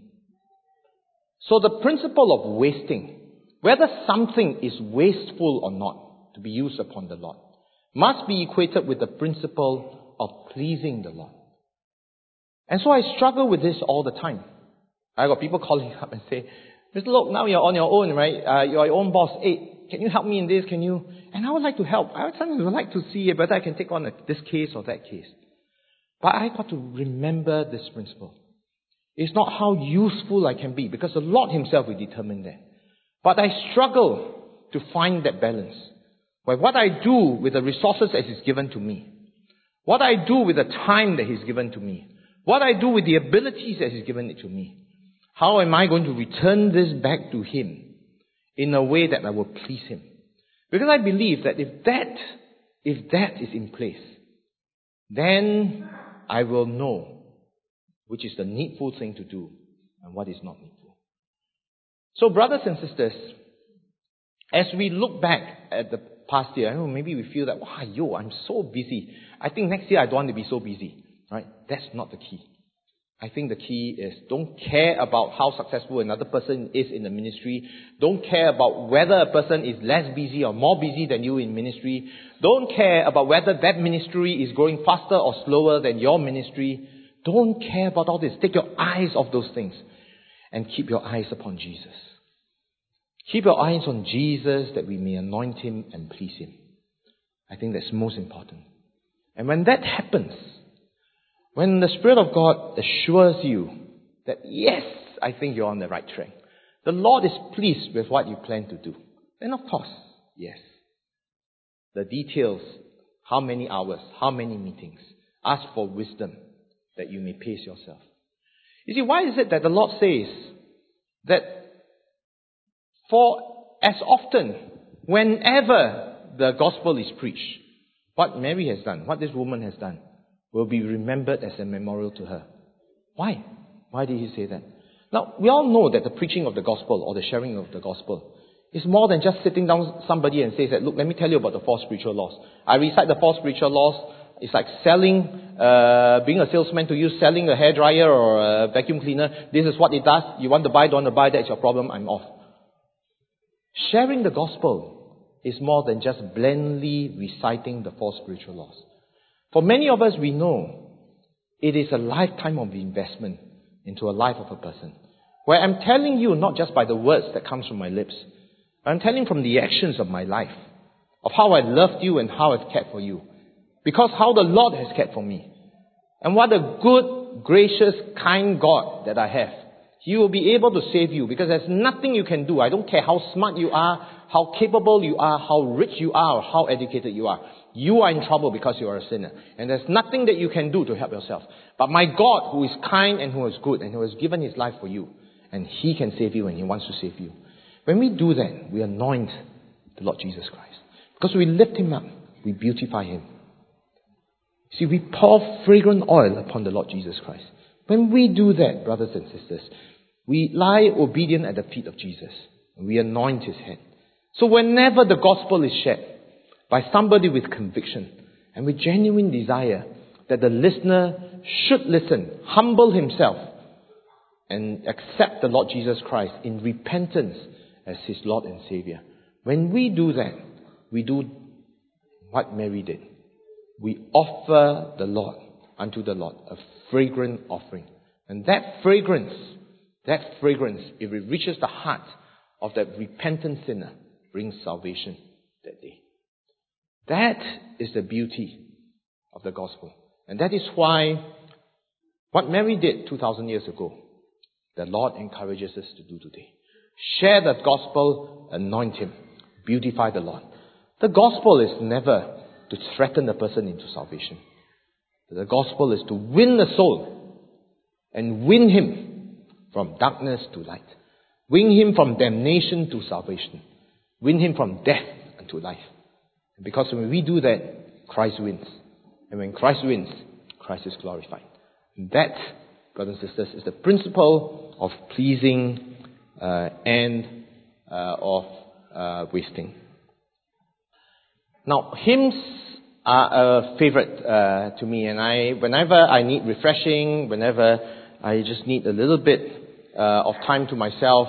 S1: So the principle of wasting, whether something is wasteful or not to be used upon the Lord, must be equated with the principle of pleasing the Lord. And so I struggle with this all the time. I got people calling up and say, Mr. Look, now you're on your own, right? You're your own boss. Hey, can you help me in this? Can you? And I would like to help. I would like to see whether I can take on this case or that case. But I got to remember this principle. It's not how useful I can be, because the Lord Himself will determine that. But I struggle to find that balance, where what I do with the resources that He's given to me, what I do with the time that He's given to me, what I do with the abilities that He's given it to me, how am I going to return this back to Him in a way that I will please Him? Because I believe that if that is in place, then I will know which is the needful thing to do and what is not needful. So brothers and sisters, as we look back at the past year, maybe we feel that, I'm so busy. I think next year I don't want to be so busy. Right? That's not the key. I think the key is don't care about how successful another person is in the ministry. Don't care about whether a person is less busy or more busy than you in ministry. Don't care about whether that ministry is growing faster or slower than your ministry. Don't care about all this. Take your eyes off those things and keep your eyes upon Jesus. Keep your eyes on Jesus that we may anoint Him and please Him. I think that's most important. And when that happens, when the Spirit of God assures you that, yes, I think you're on the right track, the Lord is pleased with what you plan to do, then of course, yes. The details, how many hours, how many meetings, ask for wisdom that you may pace yourself. You see, why is it that the Lord says that for as often, whenever the gospel is preached, what Mary has done, what this woman has done, will be remembered as a memorial to her? Why? Why did He say that? Now, we all know that the preaching of the gospel or the sharing of the gospel is more than just sitting down somebody and say that, look, let me tell you about the 4 spiritual laws. I recite the 4 spiritual laws. It's like selling, being a salesman to you, selling a hairdryer or a vacuum cleaner. This is what it does. You want to buy, don't want to buy, that's your problem, I'm off. Sharing the gospel is more than just blindly reciting the 4 spiritual laws. For many of us, we know it is a lifetime of investment into a life of a person. Where I'm telling you not just by the words that comes from my lips, but I'm telling from the actions of my life, of how I loved you and how I've cared for you. Because how the Lord has cared for me. And what a good, gracious, kind God that I have. He will be able to save you because there's nothing you can do. I don't care how smart you are, how capable you are, how rich you are, or how educated you are. You are in trouble because you are a sinner. And there's nothing that you can do to help yourself. But my God, who is kind and who is good and who has given His life for you, and He can save you and He wants to save you. When we do that, we anoint the Lord Jesus Christ. Because we lift Him up, we beautify Him. See, we pour fragrant oil upon the Lord Jesus Christ. When we do that, brothers and sisters, we lie obedient at the feet of Jesus. And we anoint His head. So whenever the gospel is shared by somebody with conviction and with genuine desire that the listener should listen, humble himself, and accept the Lord Jesus Christ in repentance as his Lord and Savior. When we do that, we do what Mary did. We offer the Lord unto the Lord a fragrant offering. And that fragrance, if it reaches the heart of that repentant sinner, brings salvation that day. That is the beauty of the gospel. And that is why what Mary did 2,000 years ago, the Lord encourages us to do today. Share the gospel, anoint him, beautify the Lord. The gospel is never to threaten the person into salvation. The gospel is to win the soul and win him from darkness to light. Win him from damnation to salvation. Win him from death unto life. Because when we do that, Christ wins. And when Christ wins, Christ is glorified. And that, brothers and sisters, is the principle of pleasing and of wasting. Now, hymns are a favorite to me, and whenever I need refreshing, whenever I just need a little bit of time to myself,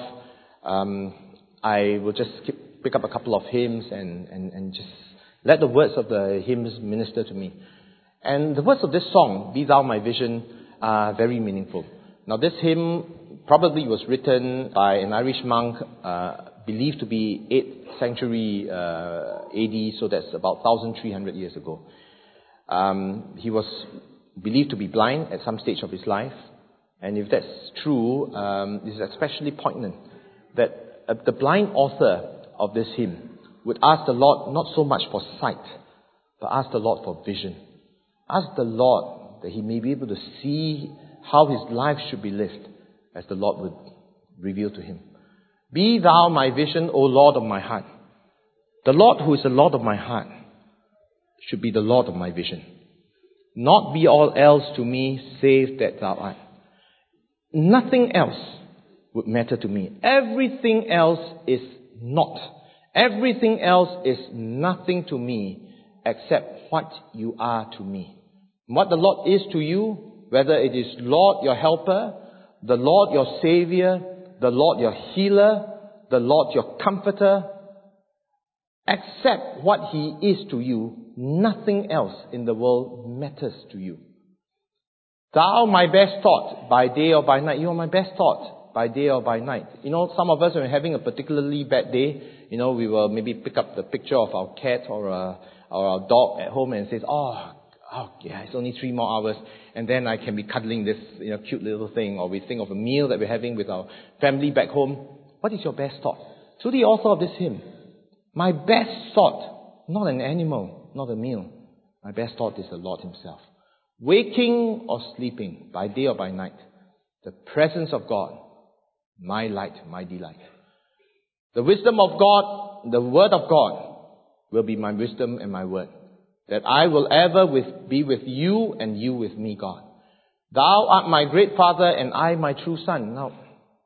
S1: I will just pick up a couple of hymns and just let the words of the hymns minister to me. And the words of this song, Be Thou My Vision, are very meaningful. Now, this hymn probably was written by an Irish monk, believed to be 8th century AD, so that's about 1,300 years ago. He was believed to be blind at some stage of his life, and if that's true, it is especially poignant that the blind author of this hymn would ask the Lord not so much for sight, but ask the Lord for vision. Ask the Lord that he may be able to see how his life should be lived as the Lord would reveal to him. Be thou my vision, O Lord of my heart. The Lord who is the Lord of my heart should be the Lord of my vision. Not be all else to me save that thou art. Nothing else would matter to me. Everything else is not. Everything else is nothing to me except what you are to me. What the Lord is to you, whether it is Lord your helper, the Lord your Savior, the Lord your healer, the Lord your comforter, except what he is to you, nothing else in the world matters to you. Thou my best thought by day or by night. You are my best thought by day or by night. You know, some of us, when we're having a particularly bad day, we will maybe pick up the picture of our cat or our dog at home and says, it's only 3 more hours, and then I can be cuddling this cute little thing, or we think of a meal that we're having with our family back home. What is your best thought? To the author of this hymn, my best thought, not an animal, not a meal. My best thought is the Lord himself. Waking or sleeping, by day or by night, the presence of God, my light, my delight. The wisdom of God, the word of God, will be my wisdom and my word. That I will ever be with you and you with me, God. Thou art my great Father and I my true Son. Now,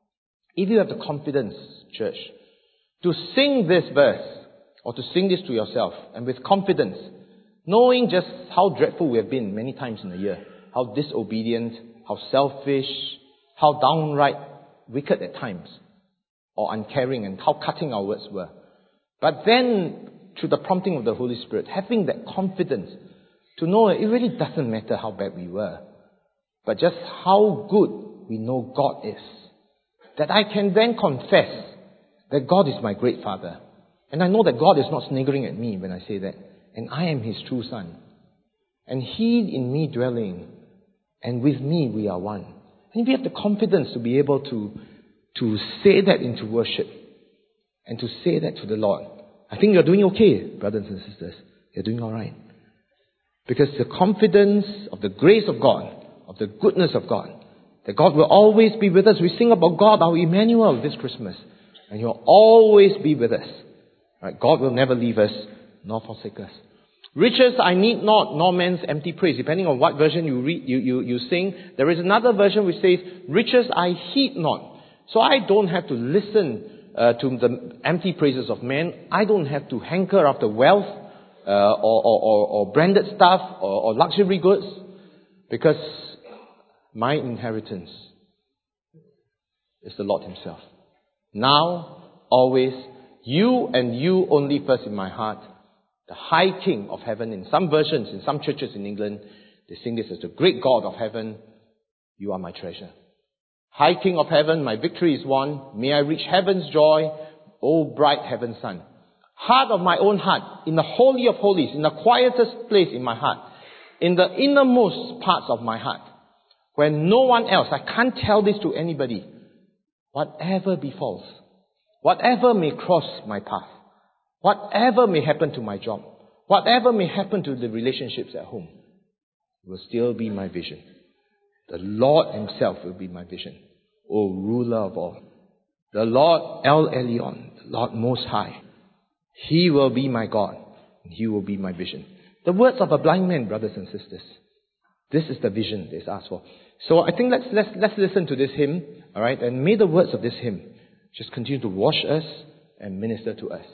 S1: if you have the confidence, church, to sing this verse, or to sing this to yourself, and with confidence, knowing just how dreadful we have been many times in a year, how disobedient, how selfish, how downright wicked at times, or uncaring, and how cutting our words were. But then, through the prompting of the Holy Spirit, having that confidence to know it really doesn't matter how bad we were, but just how good we know God is. That I can then confess that God is my great Father. And I know that God is not sniggering at me when I say that. And I am his true Son. And he in me dwelling, and with me we are one. And if you have the confidence to be able to say that into worship, and to say that to the Lord, I think you're doing okay, brothers and sisters. You're doing all right. Because the confidence of the grace of God, of the goodness of God, that God will always be with us. We sing about God, our Emmanuel, this Christmas. And he'll always be with us. Right? God will never leave us, nor forsake us. Riches I need not, nor man's empty praise. Depending on what version you read, you sing. There is another version which says, riches I heed not. So I don't have to listen to the empty praises of men. I don't have to hanker after wealth or branded stuff or luxury goods, because my inheritance is the Lord himself. Now, always, you and you only first in my heart, the High King of heaven. In some versions, in some churches in England, they sing this as the great God of heaven. You are my treasure. High King of heaven, my victory is won. May I reach heaven's joy, O bright heaven's sun. Heart of my own heart, in the holy of holies, in the quietest place in my heart, in the innermost parts of my heart, when no one else, I can't tell this to anybody, whatever befalls, Whatever may cross my path, whatever may happen to my job, whatever may happen to the relationships at home, will still be my vision. The Lord Himself will be my vision. O ruler of all. The Lord El Elyon, the Lord Most High. He will be my God. And He will be my vision. The words of a blind man, brothers and sisters. This is the vision that's asked for. So I think let's listen to this hymn, alright? And may the words of this hymn just continue to wash us and minister to us.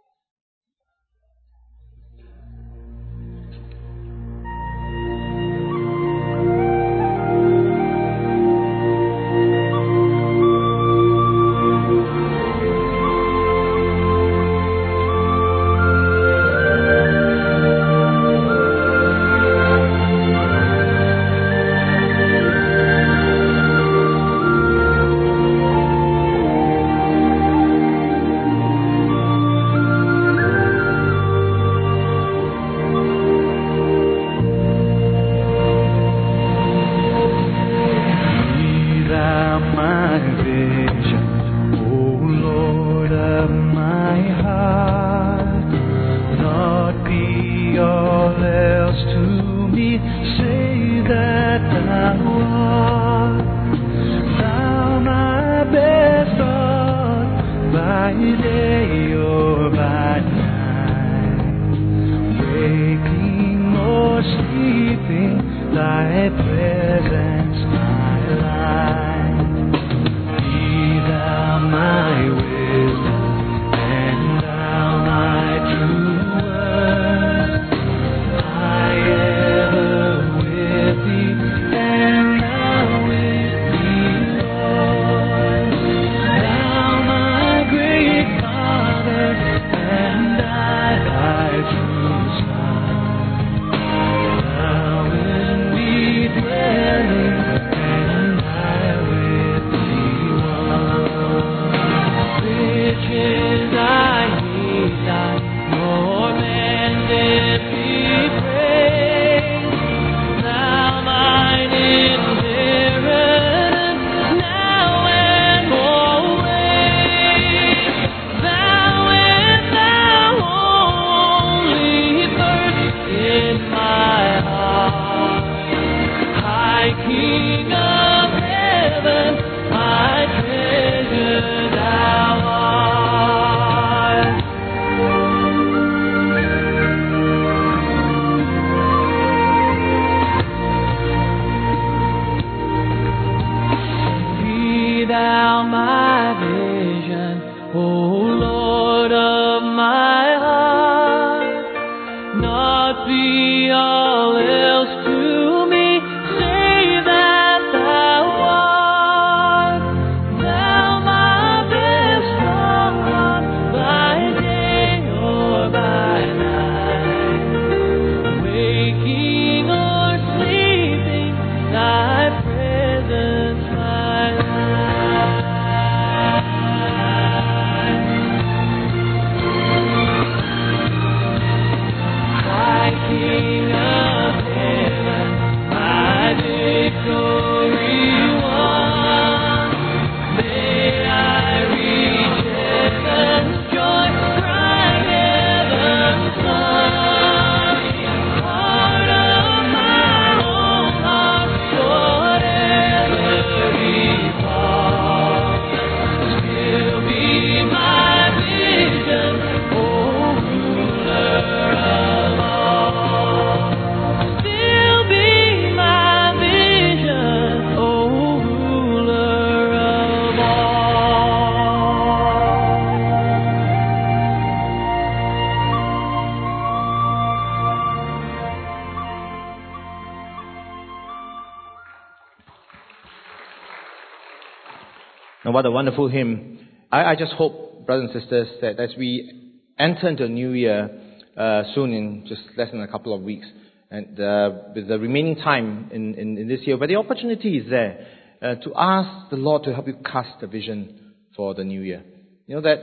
S1: What a wonderful hymn. I just hope, brothers and sisters, that as we enter into a new year soon, in just less than a couple of weeks, and with the remaining time in this year, where the opportunity is there to ask the Lord to help you cast a vision for the new year. You know that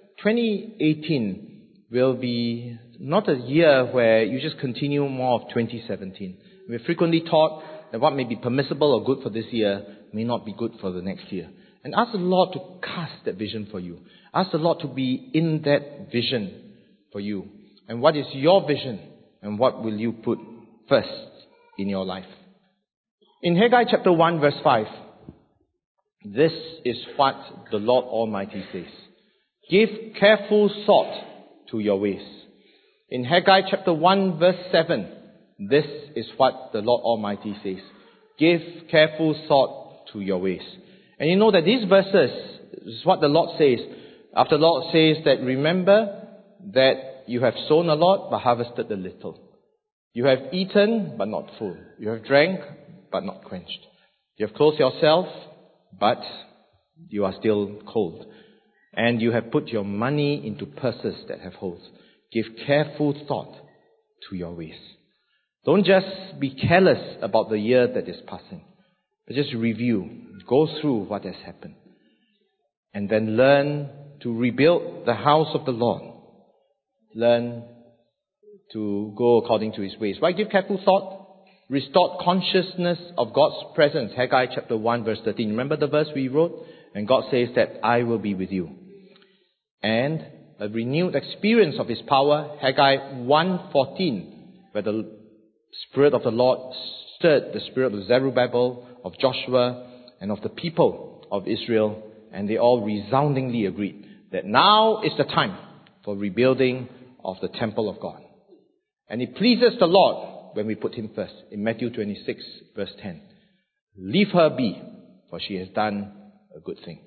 S1: 2018 will be not a year where you just continue more of 2017. We're frequently taught that what may be permissible or good for this year may not be good for the next year. And ask the Lord to cast that vision for you. Ask the Lord to be in that vision for you. And what is your vision? And what will you put first in your life? In Haggai chapter 1 verse 5, this is what the Lord Almighty says. Give careful thought to your ways. In Haggai chapter 1 verse 7, this is what the Lord Almighty says. Give careful thought to your ways. And you know that these verses is what the Lord says. After the Lord says that remember that you have sown a lot but harvested a little. You have eaten but not full. You have drank but not quenched. You have clothed yourself but you are still cold. And you have put your money into purses that have holes. Give careful thought to your ways. Don't just be careless about the year that is passing, but just review, go through what has happened, and then learn to rebuild the house of the Lord. Learn to go according to His ways. Why give careful thought? Restored consciousness of God's presence. Haggai chapter 1 verse 13. Remember the verse we wrote? And God says that I will be with you. And a renewed experience of His power. Haggai 1:14, where the Spirit of the Lord stirred the spirit of Zerubbabel, of Joshua, and of the people of Israel, and they all resoundingly agreed that now is the time for rebuilding of the temple of God. And it pleases the Lord when we put Him first. In Matthew 26 verse 10, leave her be, for she has done a good thing.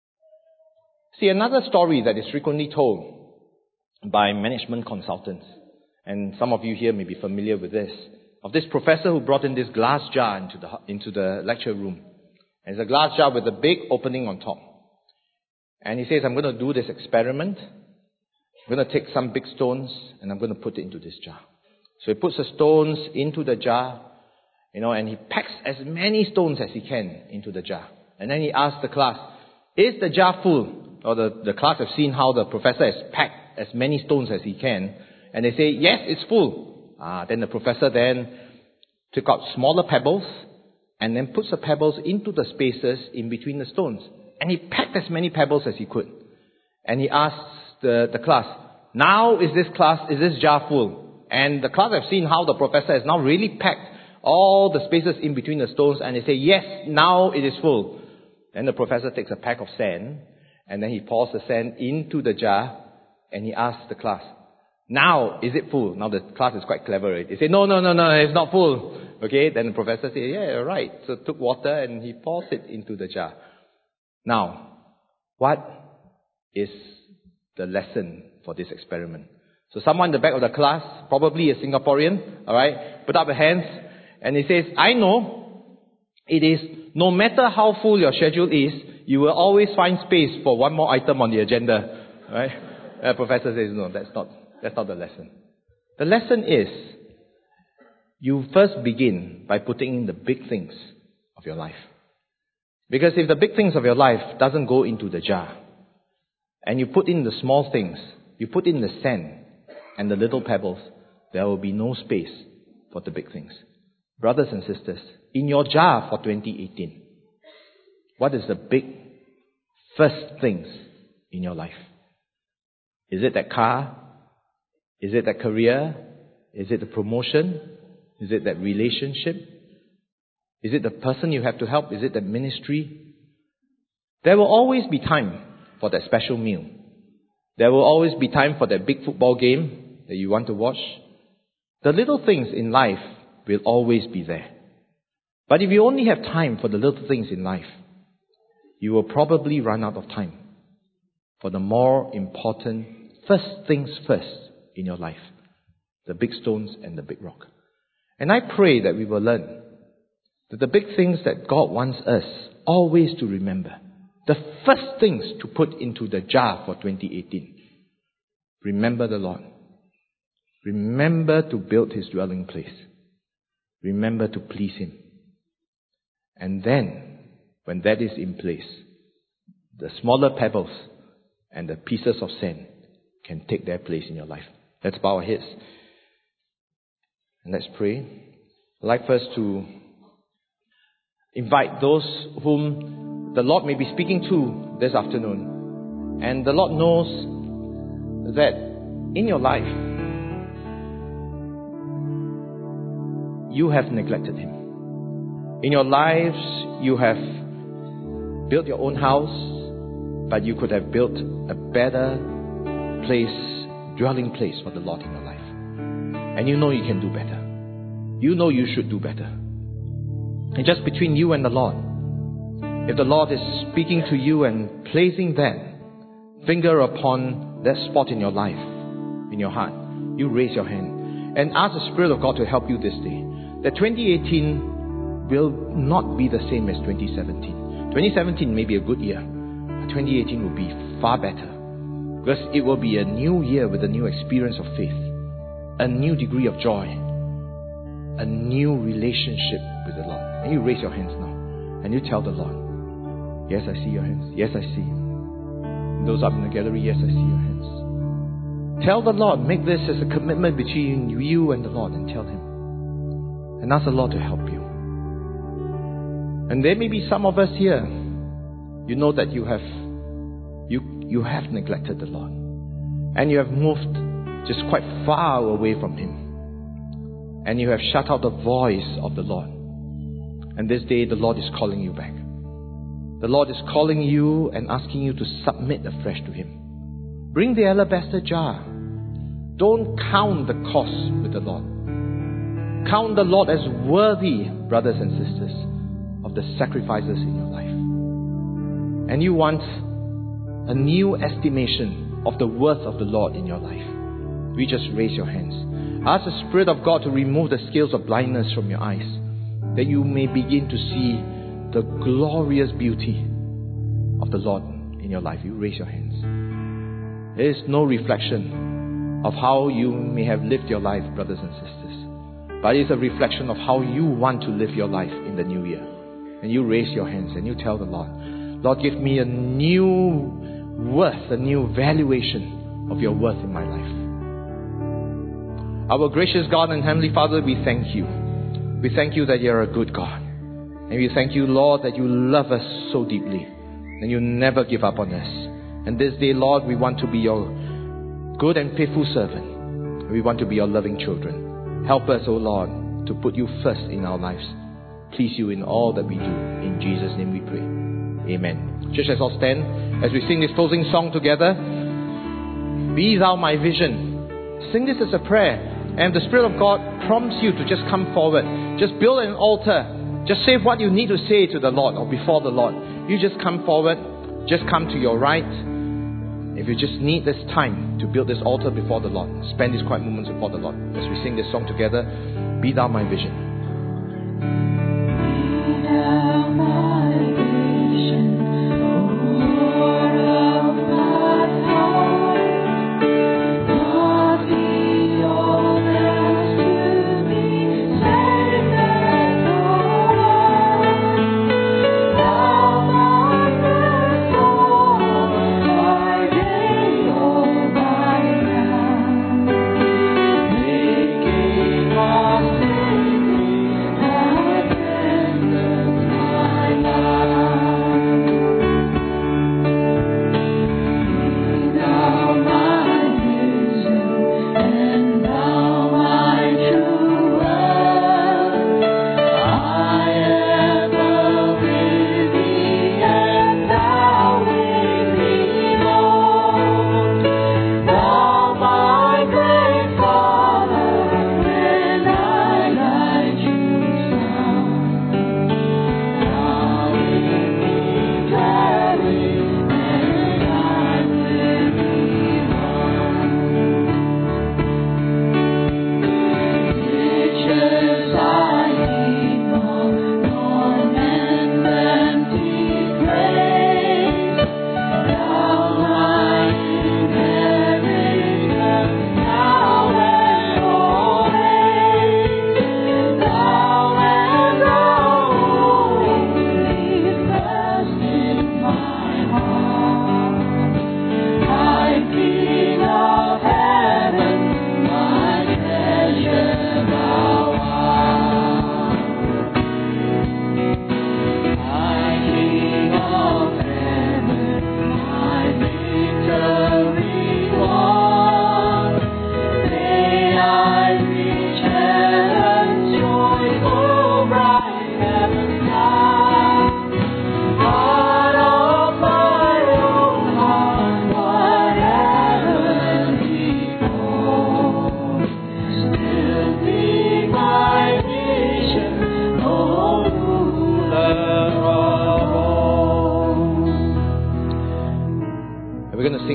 S1: See, another story that is frequently told by management consultants, and some of you here may be familiar with this, of this professor who brought in this glass jar into the lecture room. And it's a glass jar with a big opening on top. And he says, I'm going to do this experiment. I'm going to take some big stones and I'm going to put it into this jar. So he puts the stones into the jar, and he packs as many stones as he can into the jar. And then he asks the class, is the jar full? Or the class have seen how the professor has packed as many stones as he can. And they say, yes, it's full. Then the professor then took out smaller pebbles and then puts the pebbles into the spaces in between the stones. And he packed as many pebbles as he could. And he asks the class, now is this jar full? And the class have seen how the professor has now really packed all the spaces in between the stones, and they say, yes, now it is full. Then the professor takes a pack of sand, and then he pours the sand into the jar, and he asks the class, now, is it full? Now the class is quite clever, right? They say, no, it's not full. Okay, then the professor says, yeah, you're right. So took water and he pours it into the jar. Now, what is the lesson for this experiment? So someone in the back of the class, probably a Singaporean, alright, put up their hands and he says, I know it is, no matter how full your schedule is, you will always find space for one more item on the agenda. Right? The professor says, no, that's not the lesson. The lesson is, you first begin by putting in the big things of your life. Because if the big things of your life doesn't go into the jar, and you put in the small things, you put in the sand and the little pebbles, there will be no space for the big things. Brothers and sisters, in your jar for 2018, what is the big first things in your life? Is it that car? Is it that career? Is it the promotion? Is it that relationship? Is it the person you have to help? Is it that ministry? There will always be time for that special meal. There will always be time for that big football game that you want to watch. The little things in life will always be there. But if you only have time for the little things in life, you will probably run out of time for the more important first things first in your life. The big stones and the big rock. And I pray that we will learn that the big things that God wants us always to remember, the first things to put into the jar for 2018. Remember the Lord. Remember to build His dwelling place. Remember to please Him. And then, when that is in place, the smaller pebbles and the pieces of sand can take their place in your life. Let's bow our heads and let's pray. I'd like first to invite those whom the Lord may be speaking to this afternoon. And the Lord knows that in your life, you have neglected Him. In your lives, you have built your own house, but you could have built a better place, dwelling place for the Lord in your life. And you know you can do better. You know you should do better. And just between you and the Lord, if the Lord is speaking to you and placing that finger upon that spot in your life, in your heart, you raise your hand and ask the Spirit of God to help you this day. That 2018 will not be the same as 2017. 2017 may be a good year, but 2018 will be far better. Because it will be a new year with a new experience of faith, a new degree of joy, a new relationship with the Lord. And you raise your hands now and you tell the Lord, yes, I see your hands. Yes, I see. Those up in the gallery, yes, I see your hands. Tell the Lord, make this as a commitment between you and the Lord, and tell Him. And ask the Lord to help you. And there may be some of us here, you know that you have neglected the Lord. And you have moved just quite far away from Him. And you have shut out the voice of the Lord. And this day the Lord is calling you back. The Lord is calling you and asking you to submit afresh to Him. Bring the alabaster jar. Don't count the cost with the Lord. Count the Lord as worthy, brothers and sisters, of the sacrifices in your life. And you want a new estimation of the worth of the Lord in your life. We just raise your hands. Ask the Spirit of God to remove the scales of blindness from your eyes, that you may begin to see the glorious beauty of the Lord in your life. You raise your hands. There is no reflection of how you may have lived your life, brothers and sisters, but it is a reflection of how you want to live your life in the new year. And you raise your hands and you tell the Lord, Lord, give me a new worth, a new valuation of your worth in my life. Our gracious God and Heavenly Father, we thank you. We thank you that you are a good God. And we thank you, Lord, that you love us so deeply and you never give up on us. And this day, Lord, we want to be your good and faithful servant. We want to be your loving children. Help us, O Lord, to put you first in our lives. Please you in all that we do. In Jesus' name we pray. Amen. Church, let's all stand as we sing this closing song together. Be thou my vision. Sing this as a prayer. And the Spirit of God prompts you to just come forward. Just build an altar. Just say what you need to say to the Lord or before the Lord. You just come forward. Just come to your right. If you just need this time to build this altar before the Lord, spend these quiet moments before the Lord as we sing this song together. Be thou my vision.
S2: Be thou my vision, O Lord of my heart. Not be all else to me, save and all. Thou my first all, my day, all my now. Making us living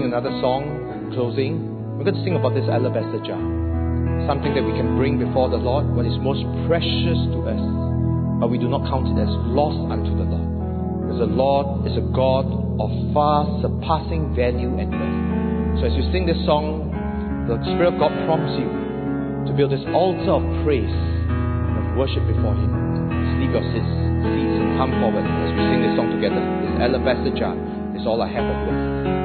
S1: another song in closing. We're going to sing about this alabaster jar. Something that we can bring before the Lord, what is most precious to us, but we do not count it as lost unto the Lord. Because the Lord is a God of far surpassing value and worth. So as you sing this song, the Spirit of God prompts you to build this altar of praise and of worship before Him. Just leave your seats and come forward as we sing this song together. This alabaster jar is all I have of worth.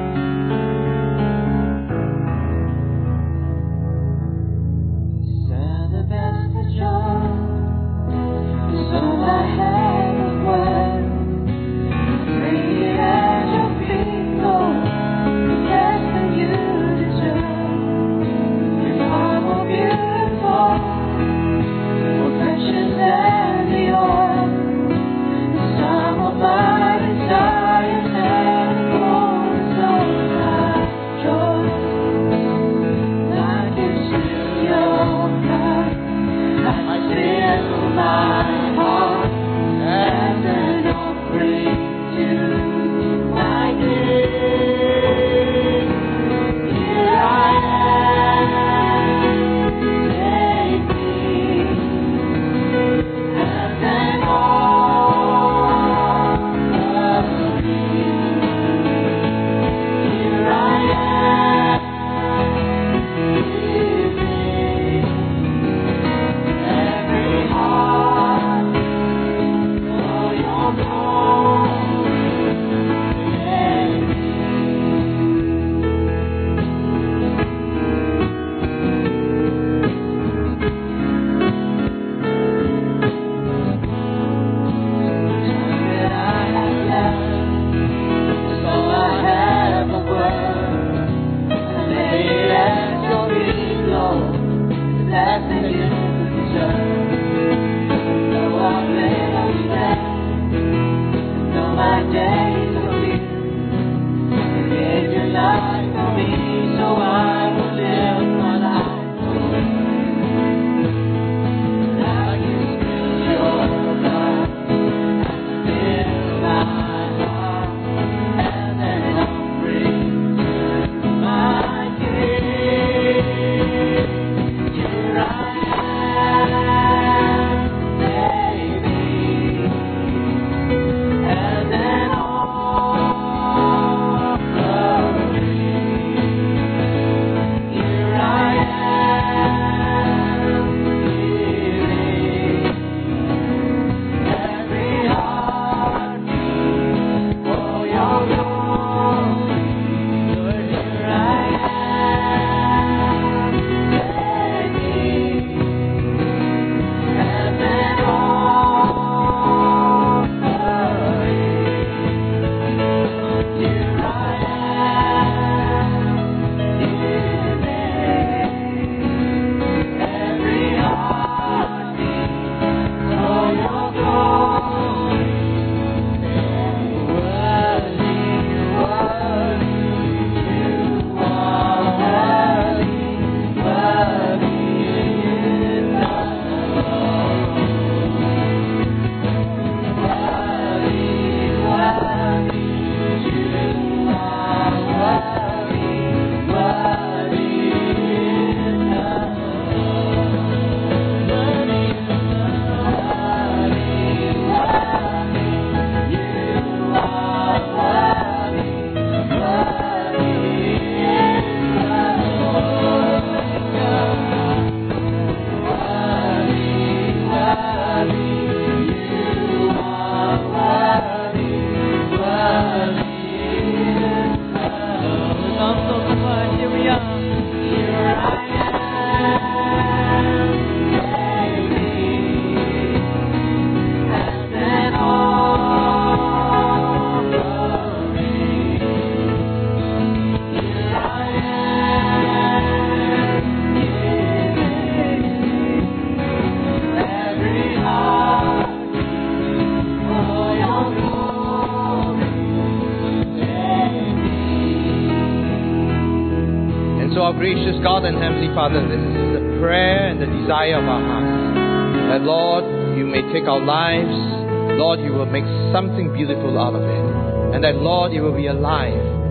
S1: Our gracious God and Heavenly Father, this is the prayer and the desire of our hearts. That Lord, you may take our lives, Lord, you will make something beautiful out of it. And that Lord, you will be alive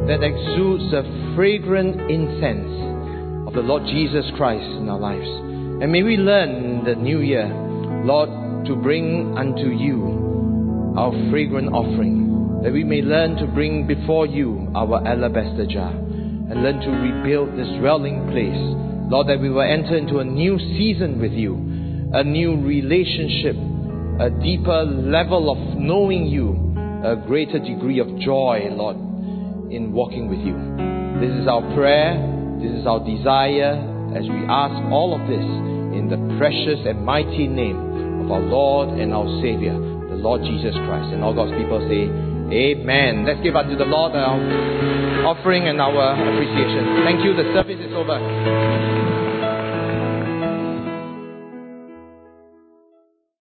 S1: that exudes the fragrant incense of the Lord Jesus Christ in our lives. And may we learn in the new year, Lord, to bring unto you our fragrant offering, that we may learn to bring before you our alabaster jar and learn to rebuild this dwelling place. Lord, that we will enter into a new season with you, a new relationship, a deeper level of knowing you, a greater degree of joy, Lord, in walking with you. This is our prayer, this is our desire, as we ask all of this in the precious and mighty name of our Lord and our Savior, the Lord Jesus Christ. And all God's people say, Amen. Let's give unto the Lord our offering and our appreciation. Thank you. The service is over.